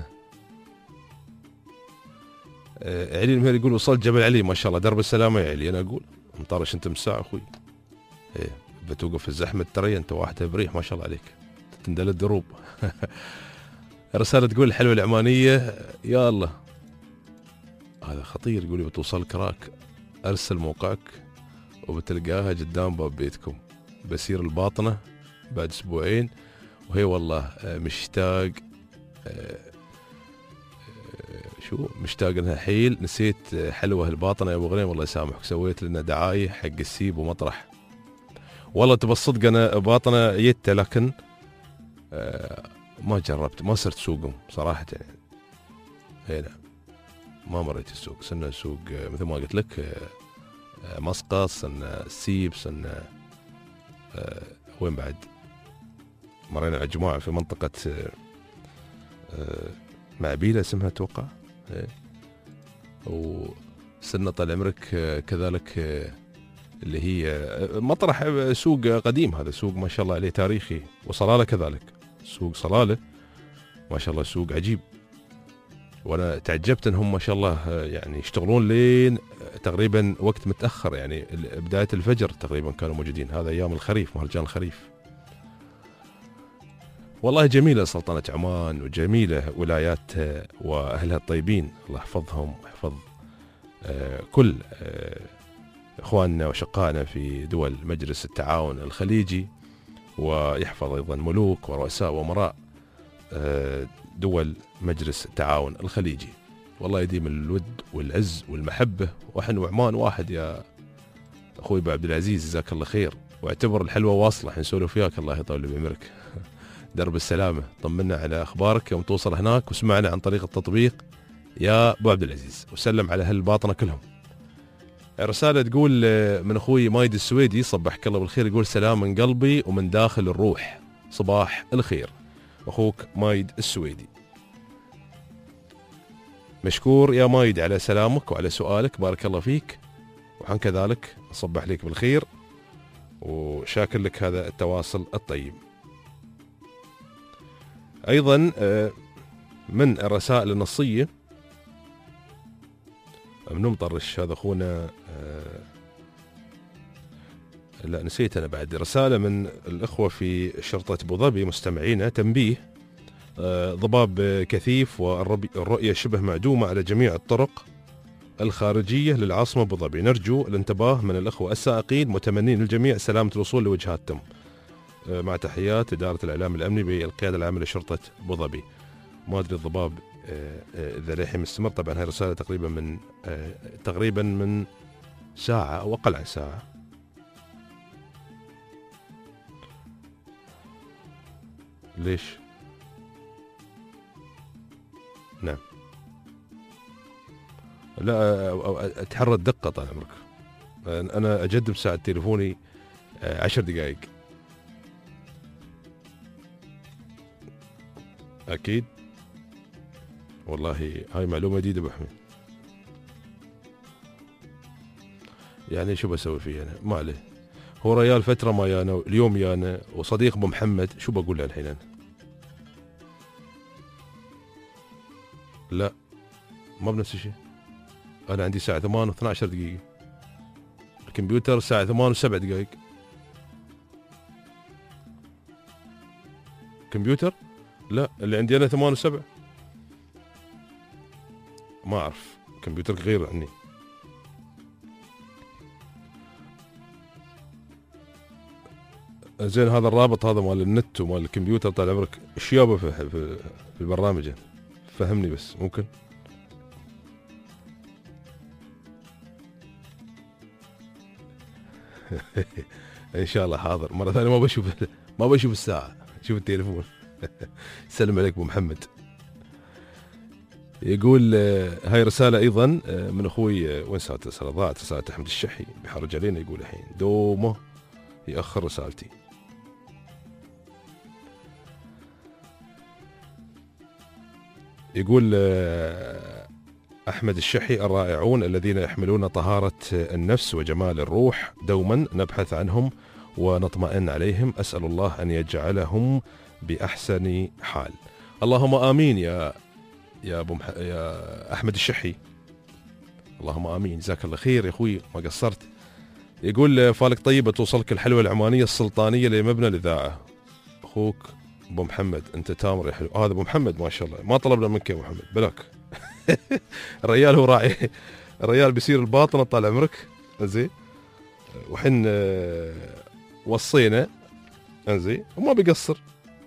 علي المهير يقول وصلت جبل علي ما شاء الله، درب السلامه يا علي. انا اقول مطارش انت مساع اخوي، بتوقف في الزحمه ترى انت واحد بريح ما شاء الله عليك، تندل الدروب. رساله تقول الحلوه العمانيه يا الله، هذا خطير. يقول لي بتوصل كراك، ارسل موقعك وبتلقاها قدام باب بيتكم، بسير الباطنه بعد اسبوعين، وهي والله مشتاق مشتاق لها حيل. نسيت حلوه الباطنه يا ابو غنيم الله يسامحك، سويت لنا دعايه حق السيب ومطرح. والله تبى الصدق انا باطنه جيت، لكن ما جربت، ما صرت سوقهم صراحه يعني. هنا ما مريت السوق، صرنا سوق مثل ما قلت لك مسقط، صرنا سيب، صرنا وين بعد مرينا على جماعة في منطقة معبيلة اسمها اتوقع، وصرنا طال عمرك كذلك اللي هي مطرح سوق قديم، هذا سوق ما شاء الله عليه تاريخي. وصلالة كذلك، سوق صلالة ما شاء الله سوق عجيب، وانا تعجبت انهم ما شاء الله يعني يشتغلون لين تقريبا وقت متاخر، يعني بدايه الفجر تقريبا كانوا موجودين. هذا ايام الخريف، مهرجان الخريف. والله جميله سلطنه عمان، وجميله ولاياتها واهلها الطيبين، الله يحفظهم ويحفظ كل اخواننا وشقائنا في دول مجلس التعاون الخليجي، ويحفظ ايضا ملوك ورؤساء وامراء دول مجلس التعاون الخليجي. والله يديم الود والعز والمحبة، وحن وعمان واحد يا أخوي أبو عبد العزيز، جزاك الله خير. واعتبر الحلوة واصلة، حنسولف وياك الله يطول بعمرك. درب السلامة، طمنا على أخبارك يوم توصل هناك، وسمعنا عن طريق التطبيق يا أبو عبد العزيز، وسلم على أهل الباطنة كلهم. رسالة تقول من أخوي مايد السويدي، صبحك الله بالخير، يقول سلام من قلبي ومن داخل الروح، صباح الخير أخوك مايد السويدي. مشكور يا مايد على سلامك وعلى سؤالك، بارك الله فيك، وعن كذلك أصبح لك بالخير وشاكر لك هذا التواصل الطيب. أيضا من الرسائل النصية من مطرش هذا أخونا، لا نسيت أنا بعد رسالة من الأخوة في شرطة أبو ظبي مستمعينا، تنبيه ضباب كثيف والرؤية شبه معدومة على جميع الطرق الخارجية للعاصمة أبو ظبي، نرجو الانتباه من الأخوة السائقين، متمنين الجميع سلامة الوصول لوجهاتهم. مع تحيات إدارة الإعلام الأمني بالقيادة العامة لشرطة أبو ظبي. ما أدري الضباب إذا للحين مستمر، طبعا هاي رسالة تقريبا من ساعة أو أقل عن ساعة. ليش؟ نعم، لا اتحرى الدقة طال عمرك، انا اجدد ساعة تليفوني 10 دقائق اكيد. والله هاي معلومة جديدة ابو حميد، يعني شو بسوي فيه انا؟ ما عليه، هو ريال فترة ما يانا، اليوم يانا، وصديق ابو محمد، شو بقول له الحين انا؟ لا ما بنفس الشيء، انا عندي ساعة 8 و12 دقيقة، الكمبيوتر ساعة 8 و7 دقائق. كمبيوتر لا، اللي عندي انا 8 و7، ما اعرف كمبيوترك غير عني. زين هذا الرابط هذا مال النت ومال الكمبيوتر طال عمرك اشيابه في البرنامج، فهمني بس ممكن. ان شاء الله حاضر مره ثانيه. ما بشوف الساعه، شوف التليفون. سلم عليك ابو محمد. يقول هاي رساله ايضا من اخوي. وين سالت رساله؟ ضاعت رساله احمد الشحي، بيحرج علينا. يقول الحين دومه ياخر رسالتي. يقول أحمد الشحي: الرائعون الذين يحملون طهارة النفس وجمال الروح دوما نبحث عنهم ونطمئن عليهم، أسأل الله أن يجعلهم بأحسن حال. اللهم آمين يا أحمد الشحي، اللهم آمين. جزاك الله خير يا أخوي، ما قصرت. يقول فالك طيبة توصلك الحلوة العمانية السلطانية لمبنى الإذاعة. أخوك أبو محمد، أنت تامر يا حلو. هذا أبو محمد ما شاء الله، ما طلبنا منك يا أبو محمد بلاك. الرجال هو راعي، الرجال بيصير الباطنة طال عمرك. زين، وحين وصينا زين وما بيقصر،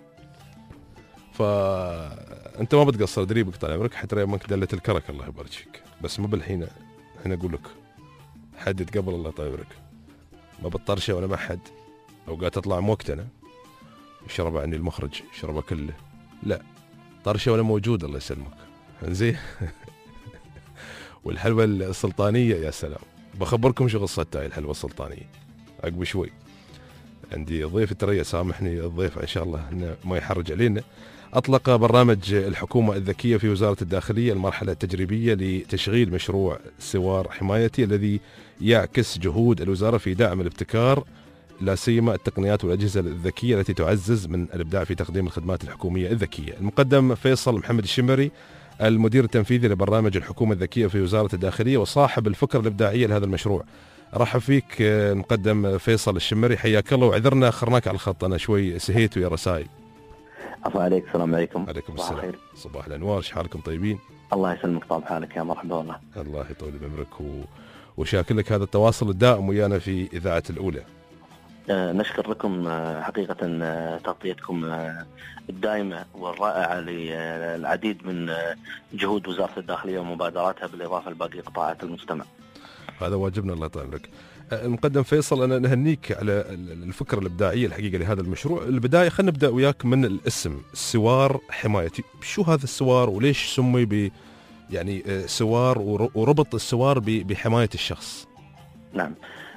فأنت ما بتقصر دريبك طال عمرك. حتى يومك دلة الكرك الله يبارك فيك، بس ما بالحين. هنا أقول لك حد قبل الله طال عمرك، ما بطرشه ولا ما حد. أوقات أطلع موقتنا يشرب عني المخرج، يشربه كله، لا طرشه ولا موجود الله يسلمك. زين. والحلوة السلطانية يا سلام، بخبركم شو قصتها الحلوة السلطانية عقب شوي. عندي ضيف ترى، سامحني الضيف ان شاء الله انه ما يحرج علينا. اطلق برنامج الحكومة الذكية في وزارة الداخلية المرحلة التجريبية لتشغيل مشروع سوار حمايتي الذي يعكس جهود الوزارة في دعم الابتكار، لا سيما التقنيات والأجهزة الذكية التي تعزز من الإبداع في تقديم الخدمات الحكومية الذكية. المقدم فيصل محمد الشمري، المدير التنفيذي لبرنامج الحكومة الذكية في وزارة الداخلية وصاحب الفكرة الإبداعية لهذا المشروع. رحب فيك المقدم فيصل الشمري، حياك الله، وعذرنا أخرناك على الخط، أنا شوي سهيت ويا رسائل. عفوا عليك. السلام عليكم. عليكم السلام. صباح الأنوار، شحالكم طيبين؟ الله يسلمك، طال حالك يا مرحبا والله. الله يطول بعمرك وشاكر لك هذا التواصل الدائم ويانا في إذاعة الأولى. نشكر لكم حقيقة تغطيتكم الدائمة والرائعة للعديد من جهود وزارة الداخلية ومبادراتها بالإضافة لباقي قطاعات المجتمع. هذا واجبنا الله يطول عمرك. المقدم فيصل، أنا نهنيك على الفكرة الإبداعية الحقيقة لهذا المشروع. البداية خلينا نبدأ وياك من الاسم، سوار حمايتي. شو هذا السوار وليش سمي يعني سوار، وربط السوار بحماية الشخص؟ نعم،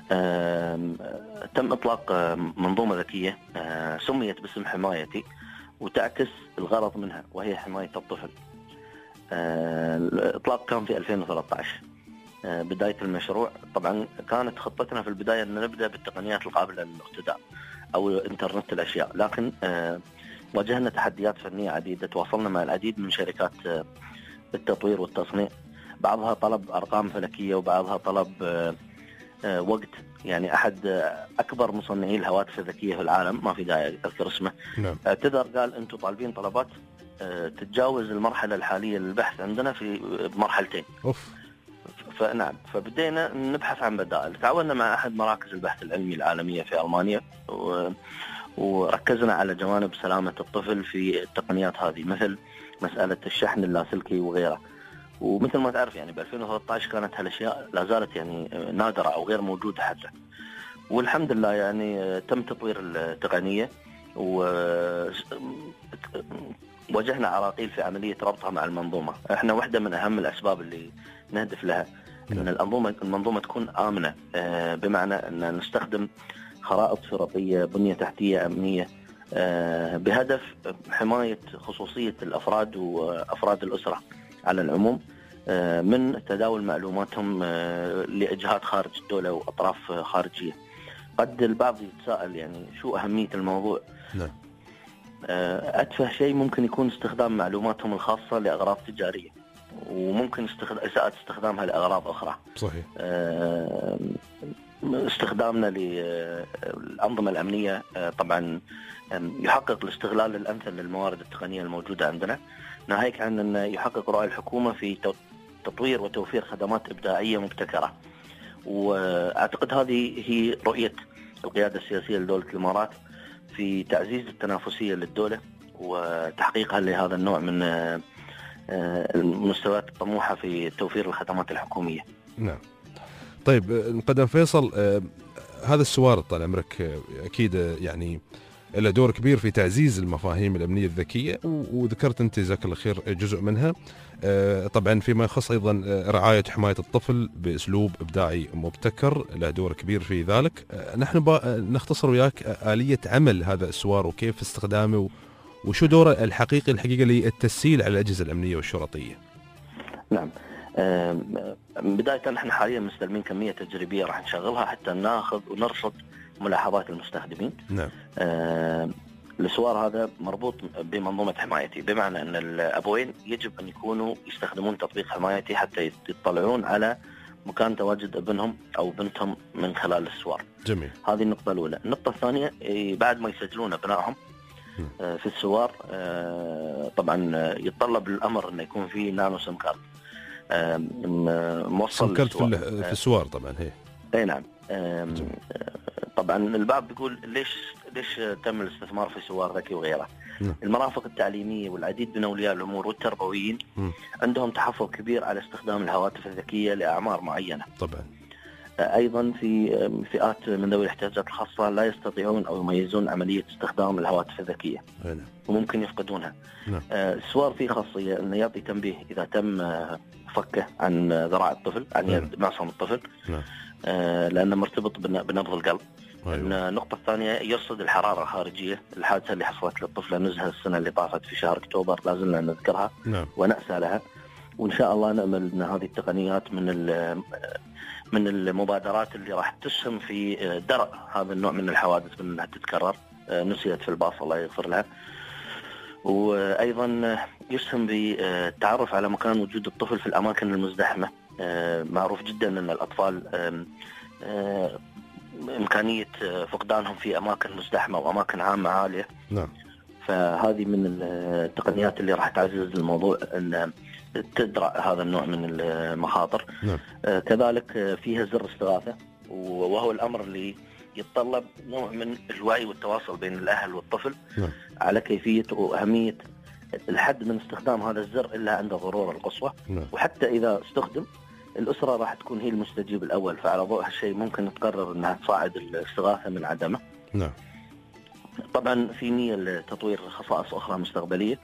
تم إطلاق منظومة ذكية سميت باسم حمايتي وتعكس الغرض منها وهي حماية الطفل. الإطلاق كان في 2013 بداية المشروع. طبعا كانت خطتنا في البداية أن نبدأ بالتقنيات القابلة للاقتداء أو إنترنت الأشياء، لكن واجهنا تحديات فنية عديدة. تواصلنا مع العديد من شركات التطوير والتصنيع، بعضها طلب أرقام فلكية وبعضها طلب وقت. يعني أحد أكبر مصنعي الهواتف الذكية في العالم، ما في داعي أذكر اسمه، نعم. اعتذر قال أنتم طالبين طلبات تتجاوز المرحلة الحالية للبحث عندنا في مرحلتين. فنعم، فبدينا نبحث عن بدائل. تعاوننا مع أحد مراكز البحث العلمي العالمية في ألمانيا وركزنا على جوانب سلامة الطفل في التقنيات هذه، مثل مسألة الشحن اللاسلكي وغيره. ومثل ما تعرف يعني ب 2013 كانت هالاشياء لا زالت يعني نادرة او غير موجودة حتى. والحمد لله يعني تم تطوير التقنية وواجهنا عراقيل في عملية ربطها مع المنظومة. احنا واحدة من اهم الاسباب اللي نهدف لها ان المنظومة تكون آمنة، بمعنى ان نستخدم خرائط شرطية، بنية تحتية امنية، بهدف حماية خصوصية الافراد وافراد الاسرة على العموم من تداول معلوماتهم لجهات خارج الدولة وأطراف خارجية. قد البعض يتساءل يعني شو أهمية الموضوع؟ نعم. أتفه شيء ممكن يكون استخدام معلوماتهم الخاصة لأغراض تجارية، وممكن إساءة استخدامها لأغراض أخرى. صحيح. استخدامنا للأنظمة الأمنية طبعا يحقق الاستغلال الأمثل للموارد التقنية الموجودة عندنا، ناهيك عن أن يحقق رؤية الحكومة في تطوير وتوفير خدمات إبداعية مبتكرة. وأعتقد هذه هي رؤية القيادة السياسية لدولة الإمارات في تعزيز التنافسية للدولة وتحقيقها لهذا النوع من المستويات الطموحة في توفير الخدمات الحكومية. نعم. طيب المقدم فيصل، هذا السوار طال عمرك اكيد يعني له دور كبير في تعزيز المفاهيم الامنيه الذكيه، وذكرت انت جزاك الله خير جزء منها. طبعا فيما يخص ايضا رعايه وحمايه الطفل باسلوب ابداعي مبتكر له دور كبير في ذلك. نحن نختصر وياك اليه عمل هذا السوار وكيف استخدامه وشو دوره الحقيقي للتسهيل على الاجهزه الامنيه والشرطيه. نعم. بداية نحن حاليا مستلمين كمية تجريبية راح نشغلها حتى ناخذ ونرصد ملاحظات المستخدمين. نعم. السوار هذا مربوط بمنظومة حمايتي، بمعنى أن الأبوين يجب أن يكونوا يستخدمون تطبيق حمايتي حتى يطلعون على مكان تواجد ابنهم أو بنتهم من خلال السوار. جميل. هذه النقطة الأولى. النقطة الثانية بعد ما يسجلون أبنائهم في السوار، طبعا يتطلب الأمر أن يكون فيه نانو سم كارد موصل سم كارد في السوار طبعا. هي اي نعم. طبعا البعض بيقول ليش تم الاستثمار في سوار ذكي وغيره. المرافق التعليميه والعديد من اولياء الامور والتربويين عندهم تحفظ كبير على استخدام الهواتف الذكيه لاعمار معينه. طبعا. ايضا في فئات من ذوي الاحتياجات الخاصه لا يستطيعون او يميزون عمليه استخدام الهواتف الذكيه وممكن يفقدونها. السوار فيه خاصيه انه يعطي تنبيه اذا تم فكه عن ذراع الطفل، عن يد معصم الطفل، لانه مرتبط بنبض القلب. النقطة الثانية يرصد الحرارة الخارجية. الحادثة اللي حصلت للطفلة نزهة السنة اللي طافت في شهر أكتوبر لازلنا نذكرها ونأسى لها، وإن شاء الله نأمل أن هذه التقنيات من المبادرات اللي راح تسهم في درء هذا النوع من الحوادث من أنها تتكرر. نسيت في الباص الله يغفر لها. وأيضا يسهم بالتعرف على مكان وجود الطفل في الأماكن المزدحمة. معروف جدا أن الأطفال إمكانية فقدانهم في أماكن مزدحمة وأماكن عامة عالية. نعم. فهذه من التقنيات اللي راح تعزز الموضوع أن تدرأ هذا النوع من المخاطر. نعم. كذلك فيها زر استغاثة، وهو الأمر اللي يتطلب نوع من الوعي والتواصل بين الأهل والطفل. نعم. على كيفية وأهمية الحد من استخدام هذا الزر إلا عند ضرورة القصوى. نعم. وحتى إذا استخدم الأسرة راح تكون هي المستجيب الأول، فعلى ضوء هالشيء ممكن تقرر أنها تصاعد الاستغاثة من عدمه. نعم. طبعا في نية لتطوير خصائص أخرى مستقبلية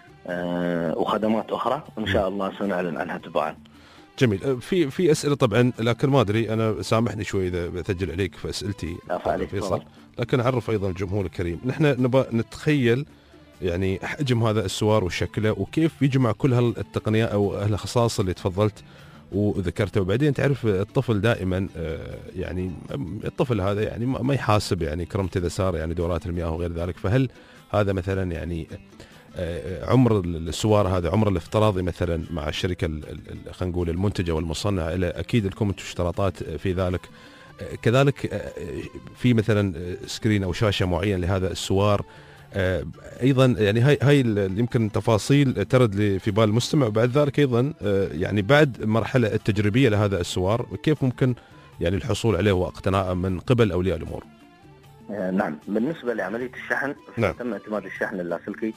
وخدمات أخرى إن شاء الله سنعلن عنها تباعا. جميل. في أسئلة طبعا، لكن ما أدري، أنا سامحني شوي إذا بثجل عليك في أسئلتي فيصل، لكن أعرف أيضا الجمهور الكريم نحن نبغى نتخيل يعني حجم هذا السوار وشكله وكيف يجمع كل هالتقنية أو هالخصائص اللي تفضلت وذكرته. وبعدين تعرف الطفل دائما يعني الطفل هذا يعني ما يحاسب يعني كرمت إذا صار يعني دورات المياه وغير ذلك. فهل هذا مثلا يعني عمر السوار هذا عمر الافتراضي مثلا مع الشركة خلينا نقول المنتجة والمصنعة، أكيد لكم اشتراطات في ذلك. كذلك في مثلا سكرين أو شاشة معين لهذا السوار. ايضا يعني هاي يمكن تفاصيل ترد في بال المستمع. وبعد ذلك ايضا يعني بعد المرحله التجريبيه لهذا السوار كيف ممكن يعني الحصول عليه واقتناءه من قبل اولياء الامور؟ نعم. بالنسبه لعمليه الشحن، نعم. تم اعتماد الشحن اللاسلكي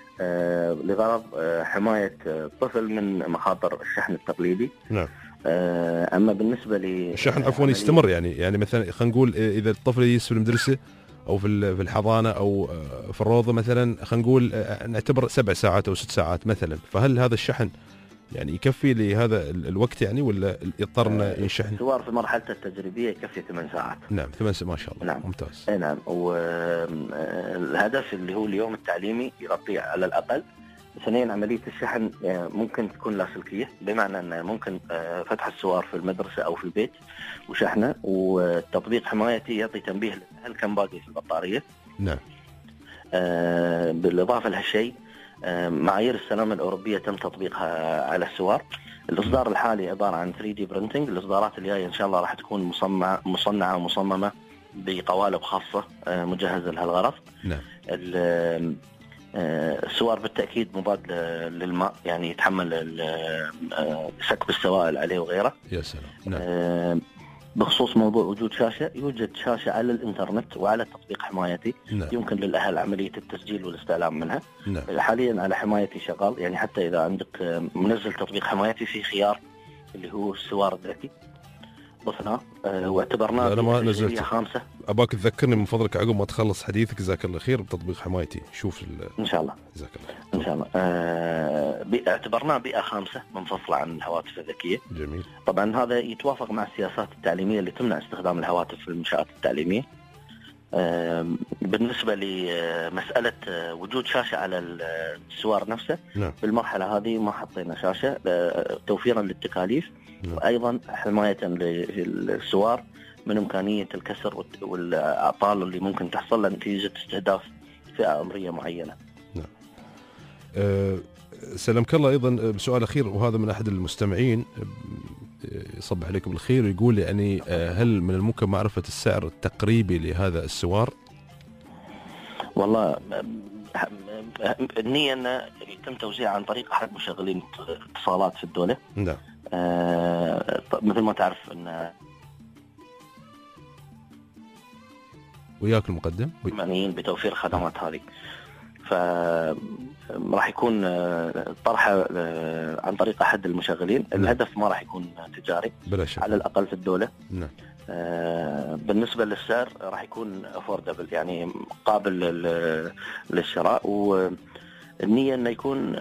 لغرض حمايه الطفل من مخاطر الشحن التقليدي. نعم. اما بالنسبه الشحن عفوا يستمر يعني مثلا خلينا نقول اذا الطفل يجلس في المدرسه او في الحضانه او في الروضه مثلا، خلينا نقول نعتبر 7 ساعات او 6 ساعات مثلا، فهل هذا الشحن يعني يكفي لهذا الوقت يعني ولا يضطرنا ينشحن؟ السوار في مرحلته التجريبيه يكفي 8 ساعات. نعم 8 ساعات ما شاء الله. نعم. ممتاز. نعم. والهدف اللي هو اليوم التعليمي يغطي على الاقل. ثانيا عمليه الشحن ممكن تكون لاسلكيه، بمعنى ان ممكن فتح السوار في المدرسه او في البيت وشحنه، وتطبيق حمايتي يعطي تنبيه هل كم باقي في البطاريه. نعم. بالاضافه لهالشيء معايير السلامه الاوروبيه تم تطبيقها على السوار. الاصدار الحالي عباره عن 3D printing. الاصدارات الجايه ان شاء الله راح تكون مصنعه ومصممه بقوالب خاصه مجهزه لهالغرض. نعم. السوار بالتأكيد مضاد للماء، يعني يتحمل سكب السوائل عليه وغيره. يا سلام. نعم. بخصوص موضوع وجود شاشة، يوجد شاشة على الإنترنت وعلى تطبيق حمايتي. نعم. يمكن للأهل عملية التسجيل والاستعلام منها. نعم. حاليا على حمايتي شغال، يعني حتى إذا عندك منزل تطبيق حمايتي في خيار اللي هو السوار الذكي. ضفناه واعتبرناه أنا ما تجريبية نزلته. خامسة. اباك تذكرني من فضلك عقب ما تخلص حديثك، جزاك الله خير، بتطبيق حمايتي. شوف إن شاء الله. جزاك الله. إن شاء الله. اعتبرناه بيئة خامسة منفصلة عن الهواتف الذكية. جميل. طبعا هذا يتوافق مع السياسات التعليمية اللي تمنع استخدام الهواتف في المنشآت التعليمية. بالنسبة لمسألة وجود شاشة على السوار نفسه، نعم. بالمرحلة هذه ما حطينا شاشة توفيرا للتكاليف، نعم. وأيضا حماية للسوار من إمكانية الكسر والأعطال اللي ممكن تحصل نتيجة استهداف فئة عمرية معينة. سلمك الله. أيضا بسؤال أخير، وهذا من أحد المستمعين يصبح عليكم بالخير، يقول يعني هل من الممكن معرفة السعر التقريبي لهذا السوار؟ والله النية أنه يتم توزيع عن طريق أحد مشغلين اتصالات في الدولة. نعم. مثل ما تعرف أن وياك المقدم معنيين بتوفير الخدمات هذه، فراح يكون طرحه عن طريق أحد المشغلين. الهدف ما راح يكون تجاري بلا شك على الأقل في الدولة. نعم. بالنسبة للسعر راح يكون affordable، يعني قابل للشراء، والنية أنه يكون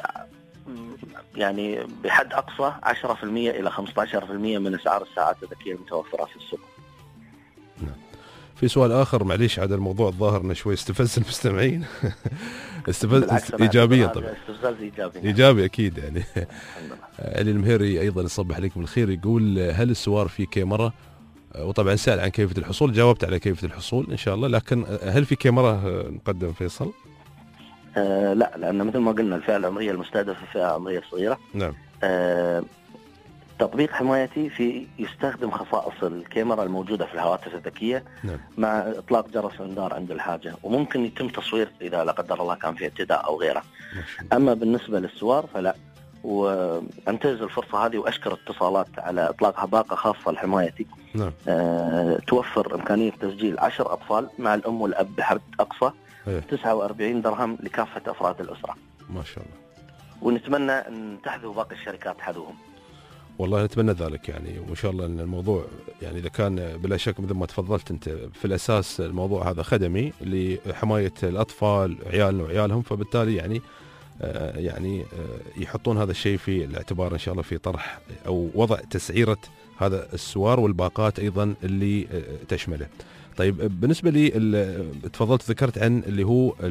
يعني بحد أقصى 10% إلى 15% من أسعار الساعات الذكية المتوفرة في السوق. نعم. في سؤال آخر، معليش عاد الموضوع الظاهر أنه شوي استفز المستمعين. استفز إيجابيا طبعا. استفزاز إيجابي. إيجابي أكيد يعني. علي المهيري أيضا يصبح عليكم بالخير، يقول هل السوار في كاميرا؟ وطبعا سأل عن كيفية الحصول، جاوبت على كيفية الحصول إن شاء الله، لكن هل في كاميرا مقدم فيصل؟ لا، لأن مثل ما قلنا الفئة العمرية المستهدفة فئة عمرية صغيرة. نعم. تطبيق حمايتي في يستخدم خصائص الكاميرا الموجودة في الهواتف الذكية. نعم. مع إطلاق جرس انذار عند الحاجة، وممكن يتم تصوير إذا لا قدر الله كان في اعتداء أو غيره. أما بالنسبة للسوار فلا. وأنتهز الفرصة هذه وأشكر اتصالات على إطلاق باقة خاصة لحمايتي. نعم. توفر إمكانية تسجيل 10 أطفال مع الأم والأب بحد أقصى 49 درهم لكافة أفراد الأسرة. ما شاء الله. ونتمنى أن تحذو باقي الشركات حذوهم. والله نتمنى ذلك يعني، وإن شاء الله أن الموضوع يعني إذا كان بلا شك مثل ما تفضلت أنت في الأساس الموضوع هذا خدمي لحماية الأطفال عيالنا وعيالهم، فبالتالي يعني يحطون هذا الشيء في الاعتبار إن شاء الله في طرح أو وضع تسعيرة هذا السوار والباقات أيضا اللي تشمله. طيب بالنسبة لي تفضلت ذكرت عن اللي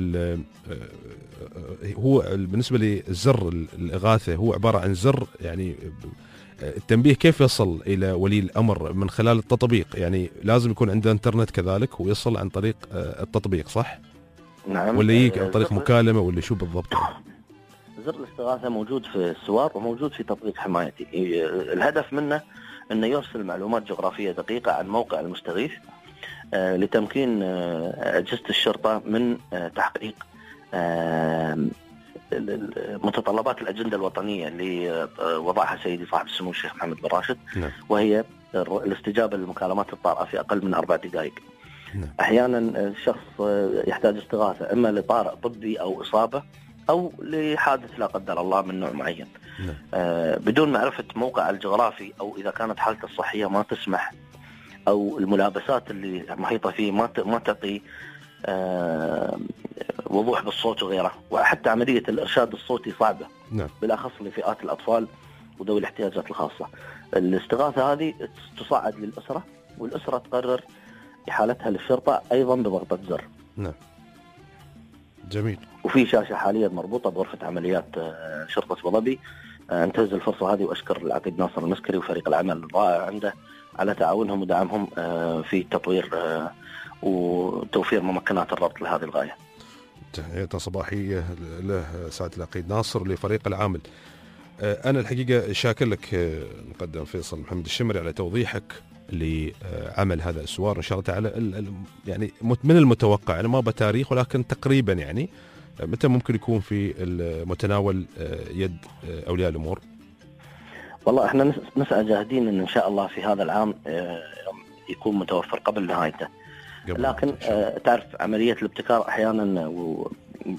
هو بالنسبة لي زر الإغاثة هو عبارة عن زر، يعني التنبيه كيف يصل إلى ولي الأمر من خلال التطبيق؟ يعني لازم يكون عنده انترنت كذلك ويصل عن طريق التطبيق صح؟ نعم. ولا يجي عن طريق مكالمة ولا شو بالضبط؟ زر الاستغاثة موجود في السوار وموجود في تطبيق حمايتي. الهدف منه أنه يرسل معلومات جغرافية دقيقة عن موقع المستغيث لتمكين أجهزة الشرطة من تحقيق متطلبات الأجندة الوطنية اللي وضعها سيدي صاحب السمو الشيخ محمد بن راشد. نعم. وهي الاستجابة للمكالمات الطارئة في أقل من 4 دقائق. نعم. أحيانا الشخص يحتاج استغاثة إما لطارئ طبي أو إصابة أو لحادث لا قدر الله من نوع معين. نعم. بدون معرفة موقع الجغرافي أو إذا كانت حالته الصحية ما تسمح أو الملابسات اللي محيطة فيه ما تعطي وضوح بالصوت وغيره، وحتى عملية الإرشاد الصوتي صعبة. نعم. بالأخص لفئات الأطفال وذوي الاحتياجات الخاصة. الاستغاثة هذه تصعد للأسرة والأسرة تقرر إحالتها للشرطة أيضا بضغطة زر. نعم. جميل. وفي شاشة حاليا مربوطة بغرفة عمليات شرطة أبو ظبي. انتهز الفرصة هذه وأشكر العقيد ناصر المسكري وفريق العمل الرائع عنده على تعاونهم ودعمهم في تطوير وتوفير ممكنات الربط لهذه الغاية. تحية صباحية له سعادة العقيد ناصر لفريق العامل. أنا الحقيقة شاكر لك مقدم فيصل محمد الشمري على توضيحك لعمل هذا السوار إن شاء الله تعالى. يعني من المتوقع أنا ما بتاريخ ولكن تقريبا يعني متى ممكن يكون في متناول يد أولياء الأمور؟ والله احنا نسعى جاهدين ان شاء الله في هذا العام يكون متوفر قبل نهايته. لكن تعرف عملية الابتكار احيانا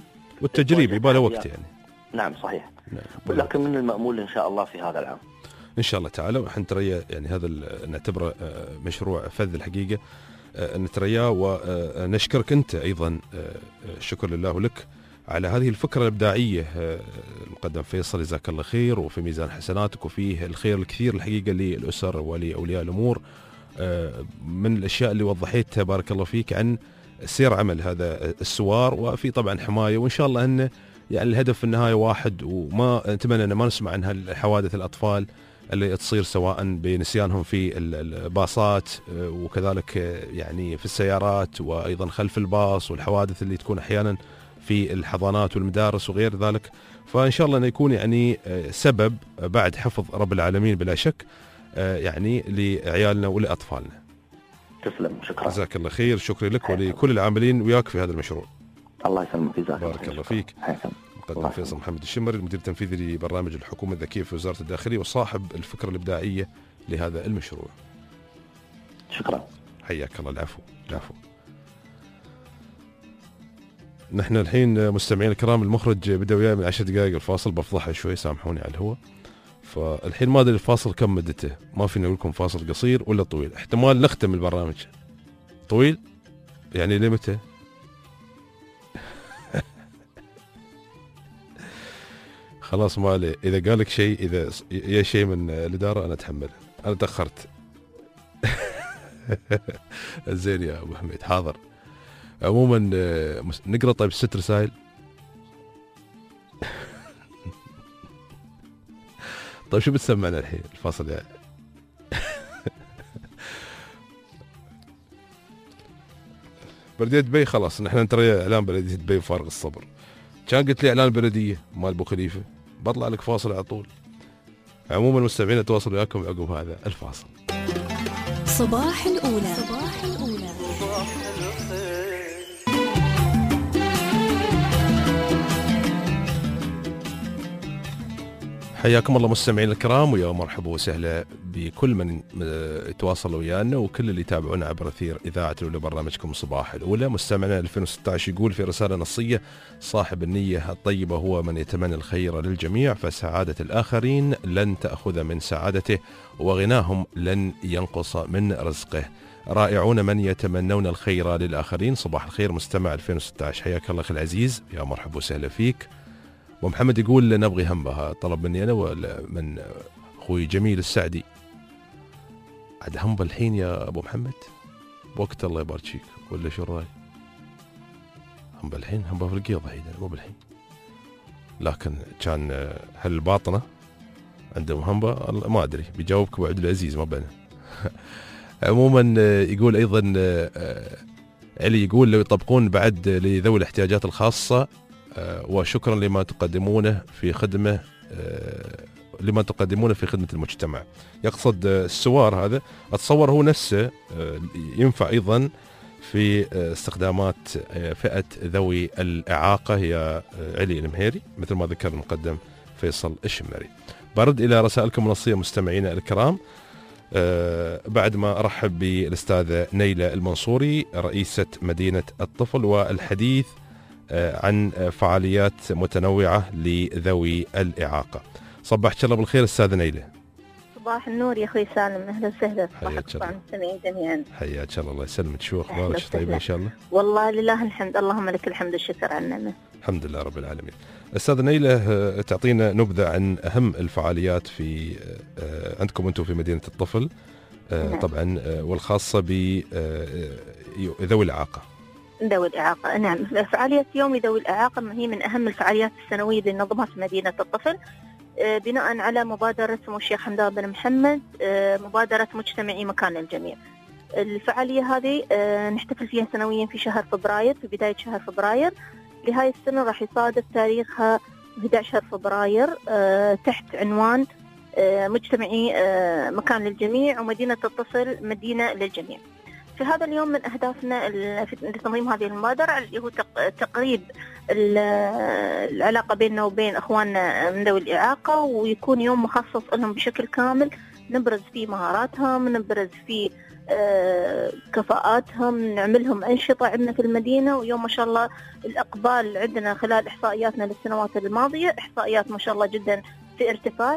والتجريب يبغى له وقت يعني. نعم صحيح. نعم. لكن من المأمول ان شاء الله في هذا العام. إن شاء الله تعالى. وإحنا نتريا يعني هذا نعتبره مشروع فذ الحقيقة، نترياه. ونشكرك أنت أيضا، الشكر لله ولك على هذه الفكرة الإبداعية المقدم فيصل، جزاك الله خير، وفي ميزان حسناتك، وفيه الخير الكثير الحقيقة للأسر ولأولياء الأمور. من الأشياء اللي وضحيتها بارك الله فيك عن سير عمل هذا السوار، وفي طبعا حماية، وإن شاء الله أن يعني الهدف في النهاية واحد، وما نتمنى أن ما نسمع عن هالحوادث الأطفال اللي تصير سواء بنسيانهم في الباصات وكذلك يعني في السيارات، وأيضا خلف الباص، والحوادث اللي تكون أحيانا في الحضانات والمدارس وغير ذلك. فإن شاء الله أن يكون يعني سبب بعد حفظ رب العالمين بلا شك يعني لعيالنا ولأطفالنا. تسلم، شكرا، جزاك الله خير. شكرا لك ولكل العاملين وياك في هذا المشروع. الله يسلمك، جزاك بارك الله فيك. مقدم فيصل محمد الشمري، المدير التنفيذي لبرنامج الحكومة الذكية في وزارة الداخلية، وصاحب الفكرة الإبداعية لهذا المشروع. شكرا، حياك الله. العفو. نحن الحين مستمعين الكرام، المخرج بدا وياي من 10 دقائق الفاصل، بفضحها شوي سامحوني على الهواء. فالحين ما ادري الفاصل كم مدته، ما فينا نقول لكم فاصل قصير ولا طويل. احتمال نختم البرنامج طويل، يعني لمتى؟ خلاص ما عليه، اذا قال لك شيء، اذا يا شيء من الاداره انا اتحمله، انا تاخرت. زين يا ابو حميد، حاضر. عموما نقرا طيب 6 رسائل. طيب شو بتسمعنا الحين الفاصل يعني؟ بلدية دبي خلاص، نحن نترى اعلان بلدية دبي فارغ الصبر. كان قلت لي اعلان البلدية مال ابو خليفة، بطلع لك فاصل على طول. عموما مستمعين اتواصل وياكم عقب هذا الفاصل. صباح الأولى. حياكم الله مستمعين الكرام، ويا مرحبا وسهلا بكل من يتواصل ويانا وكل اللي يتابعونا عبر اثير اذاعه الاولى برنامجكم صباح الاولى. مستمعنا 2016 يقول في رساله نصيه: صاحب النيه الطيبه هو من يتمنى الخير للجميع، فسعاده الاخرين لن تاخذ من سعادته، وغناهم لن ينقص من رزقه. رائعون من يتمنون الخير للاخرين. صباح الخير مستمع 2016، حياك الله اخي العزيز، يا مرحبا وسهلا فيك. ومحمد يقول نبغي همبه، طلب مني انا ومن اخوي جميل السعدي. عاد همبه الحين يا ابو محمد بوقت الله يبارك فيك، ولا شو الراي؟ همبه الحين، همبه في القيض الحين مو بالحين، لكن كان هل الباطنه عندهم همبه ما ادري، بيجاوبك ابو عبد العزيز ما بينه. عموما يقول ايضا علي، يقول لو يطبقون بعد لذوي الاحتياجات الخاصه، وشكرا لما تقدمونه في خدمة المجتمع. يقصد السوار هذا، أتصور هو نفسه ينفع أيضا في استخدامات فئة ذوي الإعاقة يا علي المهيري، مثل ما ذكر المقدم فيصل الشمري. برد إلى رسائلكم النصية مستمعينا الكرام، بعد ما أرحب بالأستاذة نيلة المنصوري رئيسة مدينة الطفل، والحديث عن فعاليات متنوعة لذوي الإعاقة. صباحك الله بالخير أستاذة نيلة. صباح النور يا أخوي سالم، أهلا وسهلا. صباحك طبعا المستمعين جميعا. حياك الله، الله يسلمك. شو أخبارك؟ طيبة إن شاء الله؟ والله لله الحمد، اللهم لك الحمد والشكر على النعمة. الحمد لله رب العالمين. أستاذة نيلة، تعطينا نبذة عن أهم الفعاليات في عندكم أنتم في مدينة الطفل طبعا، والخاصة بذوي الإعاقة. ذوي الإعاقة، نعم. فعالية يوم ذوي الإعاقة هي من أهم الفعاليات السنوية اللي ننظمها في مدينة الطفل، بناء على مبادرة سمو الشيخ حمدان بن محمد، مبادرة مجتمعي مكان للجميع. الفعالية هذه نحتفل فيها سنويا في شهر فبراير، في بداية شهر فبراير. لهاي السنة راح يصادف تاريخها 11 فبراير، تحت عنوان مجتمعي مكان للجميع، ومدينة الطفل مدينة للجميع. في هذا اليوم من أهدافنا في تنظيم هذه المبادرة اللي هو تقريب العلاقة بيننا وبين أخواننا من ذوي الإعاقة، ويكون يوم مخصص لهم بشكل كامل، نبرز فيه مهاراتهم، نبرز فيه كفاءاتهم، نعملهم أنشطة عندنا في المدينة. ويوم ما شاء الله الإقبال عندنا خلال إحصائياتنا للسنوات الماضية، إحصائيات ما شاء الله جدا في ارتفاع.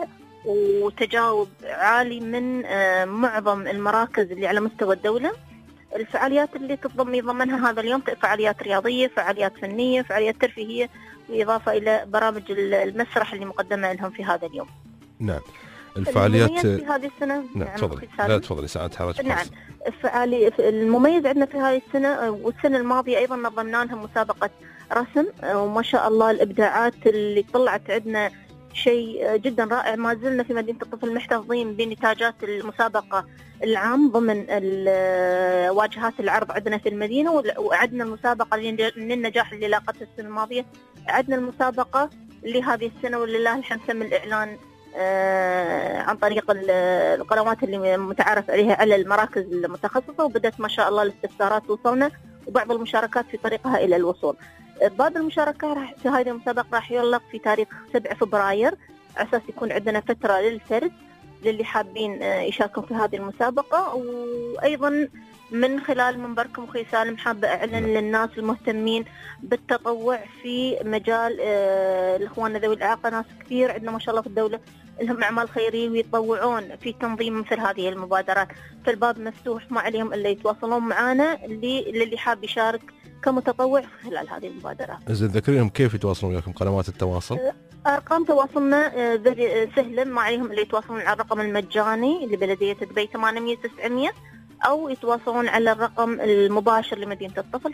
وتجاوب عالي من معظم المراكز اللي على مستوى الدولة. الفعاليات اللي يضمنها هذا اليوم فعاليات رياضية، فعاليات فنية، فعاليات ترفيهية، بالإضافة إلى برامج المسرح اللي مقدمة لهم في هذا اليوم. نعم. الفعاليات في هذه السنة. نعم تفضلي. لا تفضلي ساعات حرج. نعم. المميز عندنا في هذه السنة والسنة الماضية أيضا نظمنا لها مسابقة رسم، وما شاء الله الإبداعات اللي طلعت عندنا شيء جدا رائع. ما زلنا في مدينة الطفل محتفظين بنتاجات المسابقة العام ضمن واجهات العرض عندنا في المدينة، وعدنا المسابقة من النجاح اللي لاقتها السنة الماضية. عدنا المسابقة لهذه السنة ولله الحمد تم الإعلان عن طريق القنوات اللي متعارف عليها على المراكز المتخصصة، وبدأت ما شاء الله الاستفسارات توصلنا وبعض المشاركات في طريقها إلى الوصول. باب المشاركة في هذه المسابقة راح يغلق في تاريخ 7 فبراير على أساس يكون عندنا فترة للفرد للي حابين يشاركون في هذه المسابقة. وأيضا من خلال منبركم أخوي سالم حابة أعلن للناس المهتمين بالتطوع في مجال الإخوان ذوي الإعاقة. ناس كثير عندنا ما شاء الله في الدولة لهم أعمال خيرية ويتطوعون في تنظيم مثل هذه المبادرات، فالباب مفتوح ما عليهم إلا يتواصلون معنا للي حاب يشارك كمتطوع خلال هذه المبادرات. إذا ذكريهم كيف يتواصلون وياكم قنوات التواصل؟ أرقام تواصلنا سهلة، ما عليهم اللي يتواصلون على الرقم المجاني لبلدية دبي 800-900، أو يتواصلون على الرقم المباشر لمدينة الطفل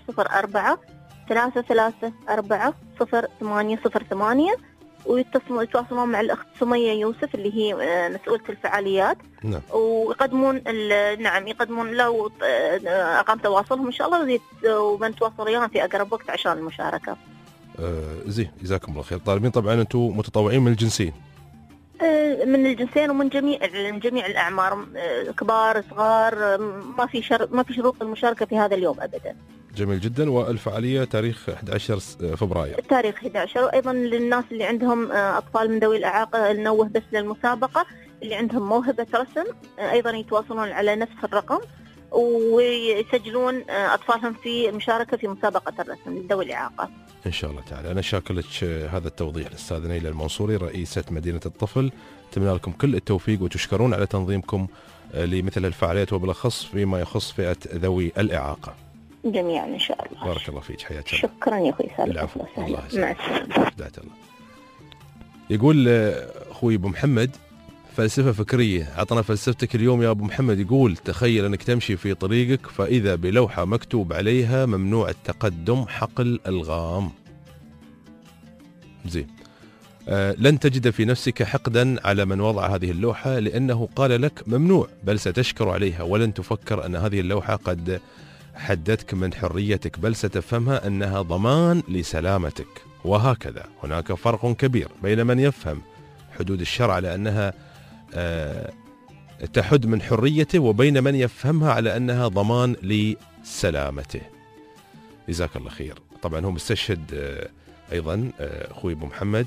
04-334-0808، ويتواصلون مع الأخت سمية يوسف اللي هي مسؤولة الفعاليات. نعم. ويقدمون يقدمون له أرقام تواصلهم إن شاء الله، وبنتواصل وياهم في أقرب وقت عشان المشاركة. زين جزاكم الله خير. طالبين طبعا أنتم متطوعين من الجنسين؟ من الجنسين ومن جميع الأعمار، كبار صغار، ما في شروط المشاركة في هذا اليوم أبدا. جميل جدا. والفعالية تاريخ 11 فبراير. تاريخ 11. وأيضا للناس اللي عندهم أطفال من ذوي الإعاقة نوه بس للمسابقة، اللي عندهم موهبة رسم أيضا يتواصلون على نفس الرقم ويسجلون أطفالهم في المشاركة في مسابقة الرسم لذوي الإعاقة إن شاء الله تعالى. أنا شاكر لك هذا التوضيح الأستاذة نيلة المنصوري رئيسة مدينة الطفل. أتمنى لكم كل التوفيق وتشكرون على تنظيمكم لمثل الفعاليات وبالأخص فيما يخص فئة ذوي الإعاقة. جميعا إن شاء الله. بارك الله فيك. حياك الله. شكرا يا أخوي سالم. العفو. الله مع السلامة. بداية الله. يقول أخوي أبو محمد فلسفة فكرية، عطنا فلسفتك اليوم يا أبو محمد. يقول تخيل أنك تمشي في طريقك فإذا بلوحة مكتوب عليها ممنوع التقدم حقل ألغام. زين. لن تجد في نفسك حقدا على من وضع هذه اللوحة لأنه قال لك ممنوع، بل ستشكر عليها ولن تفكر أن هذه اللوحة قد حدتك من حريتك، بل ستفهمها أنها ضمان لسلامتك. وهكذا هناك فرق كبير بين من يفهم حدود الشرع على أنها تحد من حريته وبين من يفهمها على أنها ضمان لسلامته. جزاك الله خير. طبعا هو مستشهد أيضا أخوي أبو محمد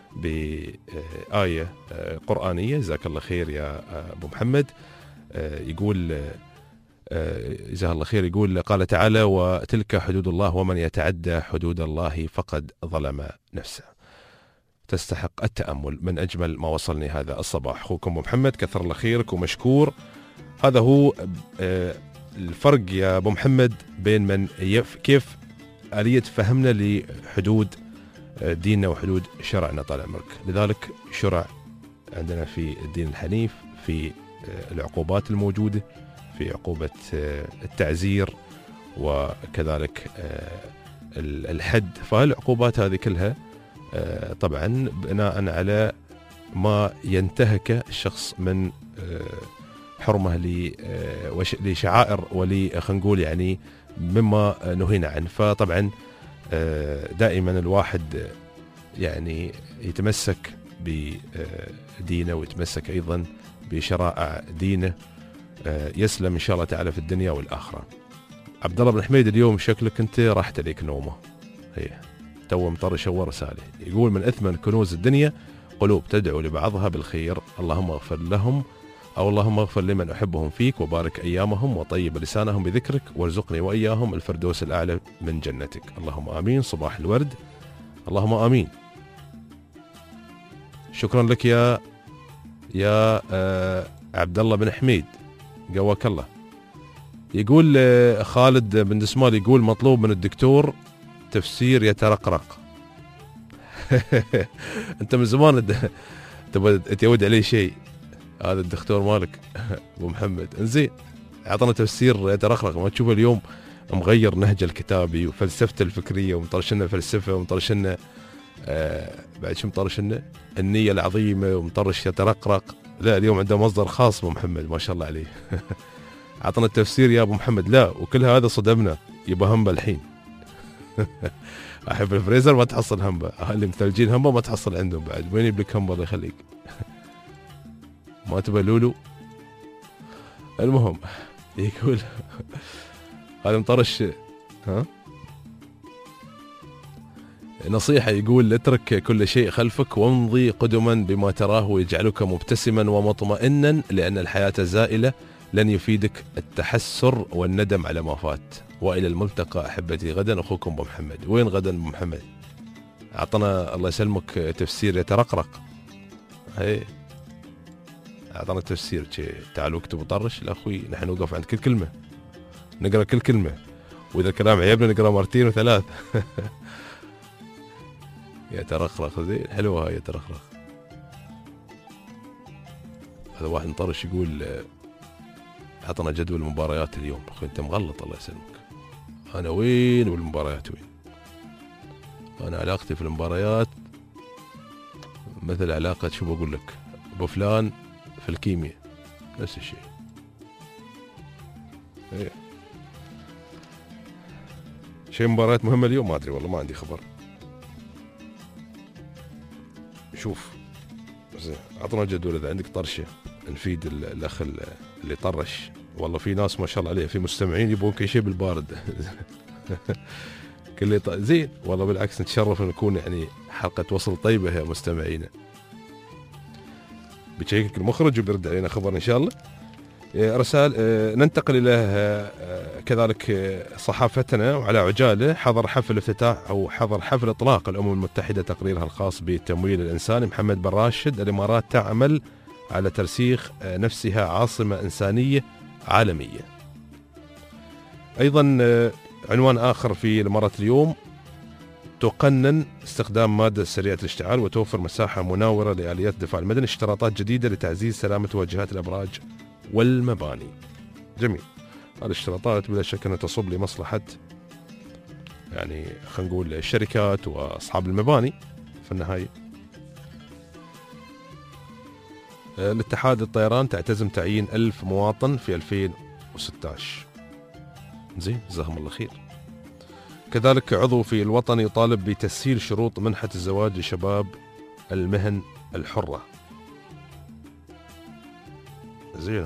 بآية قرآنية. جزاك الله خير يا أبو محمد. يقول جزاه الله خير. يقول قال تعالى وتلك حدود الله ومن يتعدى حدود الله فقد ظلم نفسه. تستحق التأمل. من أجمل ما وصلني هذا الصباح. أخوكم أبو محمد كثر الله خيرك ومشكور. هذا هو الفرق يا أبو محمد بين من كيف آلية فهمنا لحدود ديننا وحدود شرعنا طال عمرك. لذلك شرع عندنا في الدين الحنيف في العقوبات الموجودة، في عقوبة التعزير وكذلك الحد. فالعقوبات هذه كلها طبعا بناء على ما ينتهك الشخص من حرمه لشعائر خلينا نقول يعني مما نهينا عنه. فطبعا دائما الواحد يعني يتمسك بدينه ويتمسك ايضا بشرائع دينه يسلم ان شاء الله تعالى في الدنيا والاخره. عبد الله بن حميد اليوم شكلك انت راحت عليك نومه. هي تو مطرش ورساله. يقول من اثمن كنوز الدنيا قلوب تدعو لبعضها بالخير، اللهم اغفر لهم أو اللهم اغفر لمن أحبهم فيك وبارك أيامهم وطيب لسانهم بذكرك وارزقني وإياهم الفردوس الأعلى من جنتك. اللهم آمين. صباح الورد. اللهم آمين. شكرا لك يا يا عبد الله بن حميد قواك الله. يقول خالد بن دسمال يقول مطلوب من الدكتور تفسير يترقرق. انت من زمان تبغى تيود عليه شيء، هذا الدكتور مالك ابو محمد. انزين اعطنا تفسير يترقرق، ما تشوف اليوم مغير نهج الكتابي وفلسفته الفكريه ومطرشنا فلسفه ومطرشنا بعد شو مطرشنا النيه العظيمه ومطرش يترقرق. لا اليوم عنده مصدر خاص ابو محمد ما شاء الله عليه. اعطنا التفسير يا ابو محمد. لا وكل هذا صدمنا يبقى همبه الحين. احب الفريزر ما تحصل همبه، اللي مثلجين همبه ما تحصل عندهم بعد. وين يبلك همبه الله يخليك؟ ما تبى لولو. المهم يقول هذا مطرش. ها نصيحة يقول اترك كل شيء خلفك وامضي قدما بما تراه ويجعلك مبتسما ومطمئنا، لأن الحياة زائلة لن يفيدك التحسر والندم على ما فات. وإلى الملتقى أحبتي غدا. أخوكم أبو محمد. وين غدا أبو محمد؟ أعطنا الله يسلمك تفسير يترقرق. هي أعطنا تفسير. تعالوا اكتبوا طرش لأخوي، نحن نوقف عند كل كلمة، نقرأ كل كلمة، وإذا الكلام عيبنا نقرأ مرتين وثلاث. يترقرق زين، حلوة هاي يترقرق. هذا واحد مطرش يقول أعطنا جدول المباريات اليوم. أخوي أنت مغلط الله يسلمك. أنا وين والمباريات وين؟ أنا علاقتي في المباريات مثل علاقة شو بقول لك أبو فلان في الكيمياء، نفس الشيء. إيه. شيء مباريات مهمة اليوم ما أدري والله، ما عندي خبر. شوف زين أعطنا جدول إذا عندك طرشة نفيد الأخ اللي طرش. والله في ناس ما شاء الله عليه، في مستمعين يبون كل شيء بالبارد. كل زين والله بالعكس نتشرف ان نكون يعني حلقة وصل طيبة يا مستمعينا. بتشيكك المخرج وبيرد علينا خبر ان شاء الله. رسائل ننتقل الى كذلك صحافتنا، وعلى عجاله حضر حفل افتتاح او حضر حفل اطلاق الامم المتحدة تقريرها الخاص بالتمويل الانساني. محمد بن راشد. الامارات تعمل على ترسيخ نفسها عاصمة إنسانية عالمية. أيضا عنوان آخر في الإمارات اليوم، تقنن استخدام مادة سريعة الاشتعال وتوفر مساحة مناورة لآليات الدفاع المدني. اشتراطات جديدة لتعزيز سلامة واجهات الأبراج والمباني. جميل. هذه الاشتراطات بلا شك أنها تصب لمصلحة يعني خلينا نقول الشركات وأصحاب المباني في النهاية. الاتحاد الطيران تعتزم تعيين 1000 مواطن في 2016. زين جزاهم الله خير. كذلك عضو في الوطن يطالب بتسهيل شروط منحة الزواج لشباب المهن الحرة. زين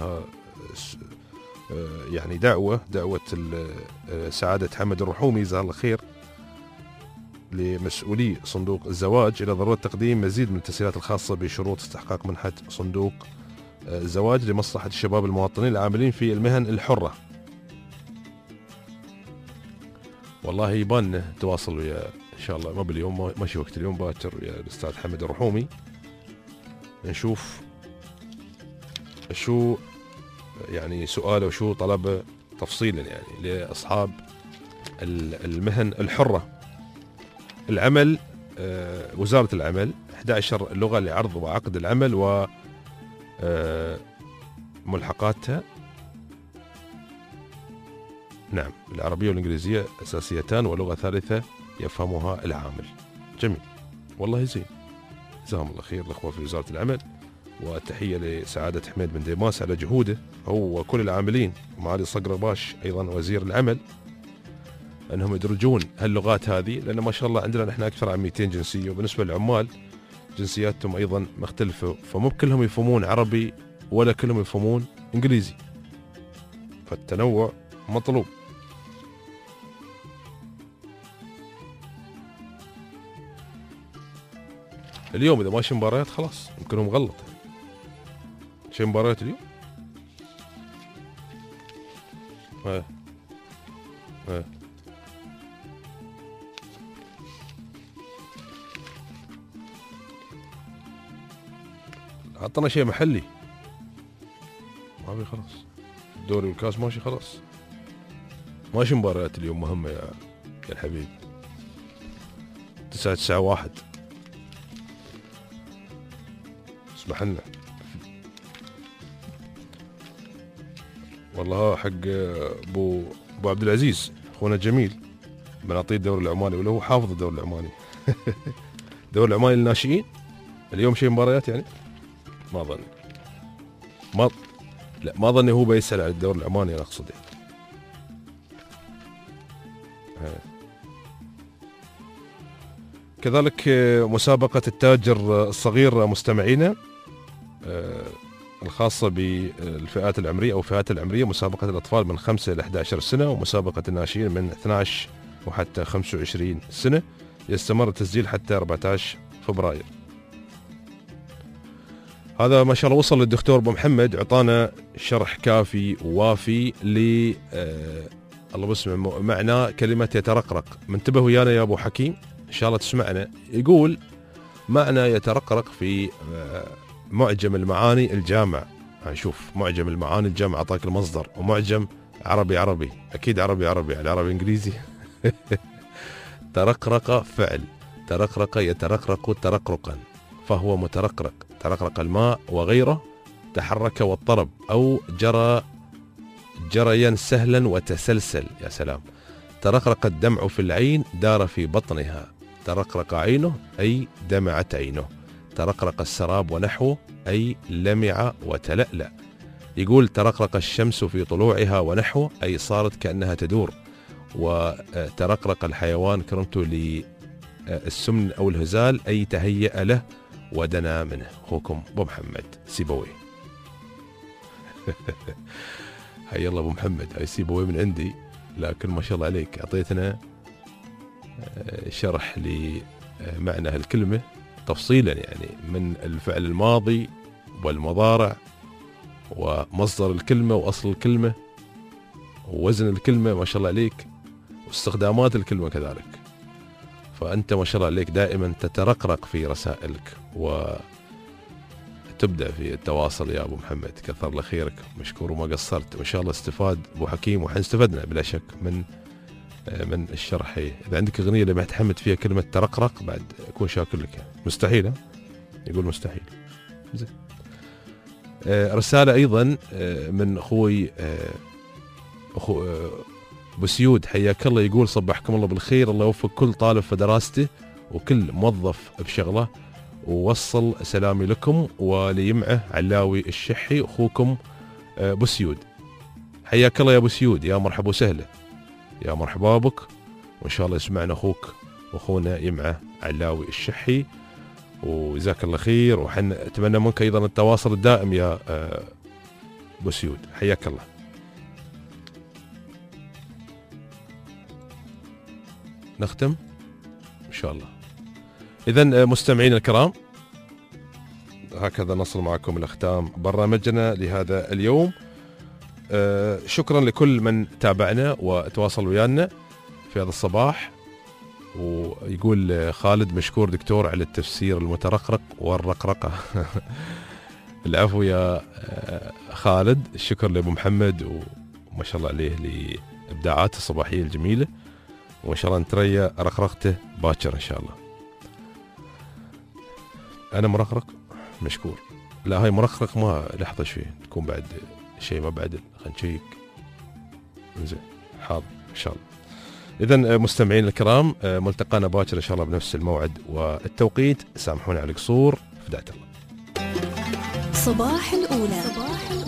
يعني دعوة سعادة حمد الرحومي جزاه الله خير لمسؤولي صندوق الزواج إلى ضرورة تقديم مزيد من التسهيلات الخاصة بشروط استحقاق منحة صندوق الزواج لمصلحة الشباب المواطنين العاملين في المهن الحرة. والله يبان تواصل ويا إن شاء الله، ما باليوم ماشي وقت اليوم باكر ويا الأستاذ حمد الرحومي نشوف شو يعني سؤاله وشو طلبه تفصيلا يعني لأصحاب المهن الحرة. العمل وزارة العمل 11 لغة لعرض وعقد العمل وملحقاتها. نعم العربية والإنجليزية أساسيتان ولغة ثالثة يفهمها العامل. جميل والله زين جزاهم الله خير الأخوة في وزارة العمل، والتحية لسعادة حميد بن ديماس على جهوده هو وكل العاملين، ومعالي صقر باش أيضا وزير العمل، أنهم يدرجون هاللغات هذه، لأن ما شاء الله عندنا نحن أكثر عن 200 جنسية، وبالنسبة للعمال جنسياتهم أيضا مختلفة، فمو كلهم يفهمون عربي ولا كلهم يفهمون إنجليزي، فالتنوع مطلوب. اليوم إذا ماشي مباريات خلاص يمكن مغلط. شيء مباريات اليوم عطنا شيء محلي. ما في خلاص الدوري والكاس ماشي خلاص. ماشي مباريات اليوم مهمة يا الحبيب. 9-1 اسمح لنا والله حق ابو عبد العزيز اخونا الجميل بنعطيه الدوري العماني ولا هو حافظ الدوري العماني. الدوري العماني للناشئين اليوم شيء مباريات يعني ما ظني. ما ظني هو بيسأل على الدوري العماني انا اقصد يعني. كذلك مسابقة التاجر الصغير مستمعينا الخاصة بالفئات العمرية أو فئات العمرية، مسابقة الأطفال من 5 إلى 11 سنة، ومسابقة الناشئين من 12 وحتى 25 سنة. يستمر التسجيل حتى 14 فبراير. هذا ما شاء الله وصل للدكتور أبو محمد، عطانا شرح كافي ووافي ل الله بسمع معنى كلمة يترقرق. منتبه ويانا يا أبو حكيم إن شاء الله تسمعنا. يقول معنى يترقرق في معجم المعاني الجامع. هنشوف معجم المعاني الجامع أعطاك المصدر، ومعجم عربي أكيد عربي يعني عربي إنجليزي. ترقرق فعل، ترقرق يترقرق ترقرقا فهو مترقرق. ترقرق الماء وغيره، تحرك واضطرب أو جرى جريا سهلا وتسلسل. يا سلام. ترقرق الدمع في العين، دار في بطنها. ترقرق عينه أي دمعت عينه. ترقرق السراب ونحوه أي لمع وتلألأ. يقول ترقرق الشمس في طلوعها ونحوه أي صارت كأنها تدور. وترقرق الحيوان كرمته للسمن أو الهزال أي تهيأ له ودنا منه. أخوكم أبو محمد سيبوي. حي الله أبو محمد، هاي سيبوي من عندي، لكن ما شاء الله عليك أعطيتنا شرح لمعنى هالكلمة تفصيلا، يعني من الفعل الماضي والمضارع ومصدر الكلمة وأصل الكلمة ووزن الكلمة ما شاء الله عليك، واستخدامات الكلمة كذلك. فأنت ما شاء الله عليك دائما تترقرق في رسائلك وتبدأ في التواصل يا أبو محمد. كثر الله خيرك، مشكور وما قصرت، وإن شاء الله استفاد أبو حكيم وحنستفدنا بلا شك من الشرح. إذا عندك أغنية لما تحمد فيها كلمة ترقرق بعد أكون شاكر لك. مستحيل يقول مستحيل. زين. رسالة أيضا من أخوي أخو بسيود، حياك الله. يقول صبحكم الله بالخير، الله يوفق كل طالب في دراسته وكل موظف بشغله، ووصل سلامي لكم وليمعه علاوي الشحي. أخوكم بسيود. حياك الله يا بسيود، يا مرحبا وسهلا، يا مرحبا بك، وإن شاء الله يسمعنا أخوك وأخونا يمعه علاوي الشحي، وجزاك الله خير. وحن أتمنى منك أيضا التواصل الدائم يا بسيود، حياك الله. نختم إن شاء الله. إذن مستمعين الكرام، هكذا نصل معكم إلى ختام برنامجنا لهذا اليوم. شكرا لكل من تابعنا وتواصل ويانا في هذا الصباح. ويقول خالد مشكور دكتور على التفسير المترقرق والرقرقة. العفو يا خالد، الشكر لأبو محمد وما شاء الله عليه لإبداعاته الصباحية الجميلة، وإن شاء الله نتريا رقرقته باكر إن شاء الله. أنا مرقرق مشكور. لا هاي مرقرق ما لحظة شوي تكون بعد شيء ما بعدل، خلينا نشيك. زين حاضر إن شاء الله. إذن مستمعين الكرام، ملتقانا باكر إن شاء الله بنفس الموعد والتوقيت. سامحونا على القصور، فداة الله. صباح الأولى.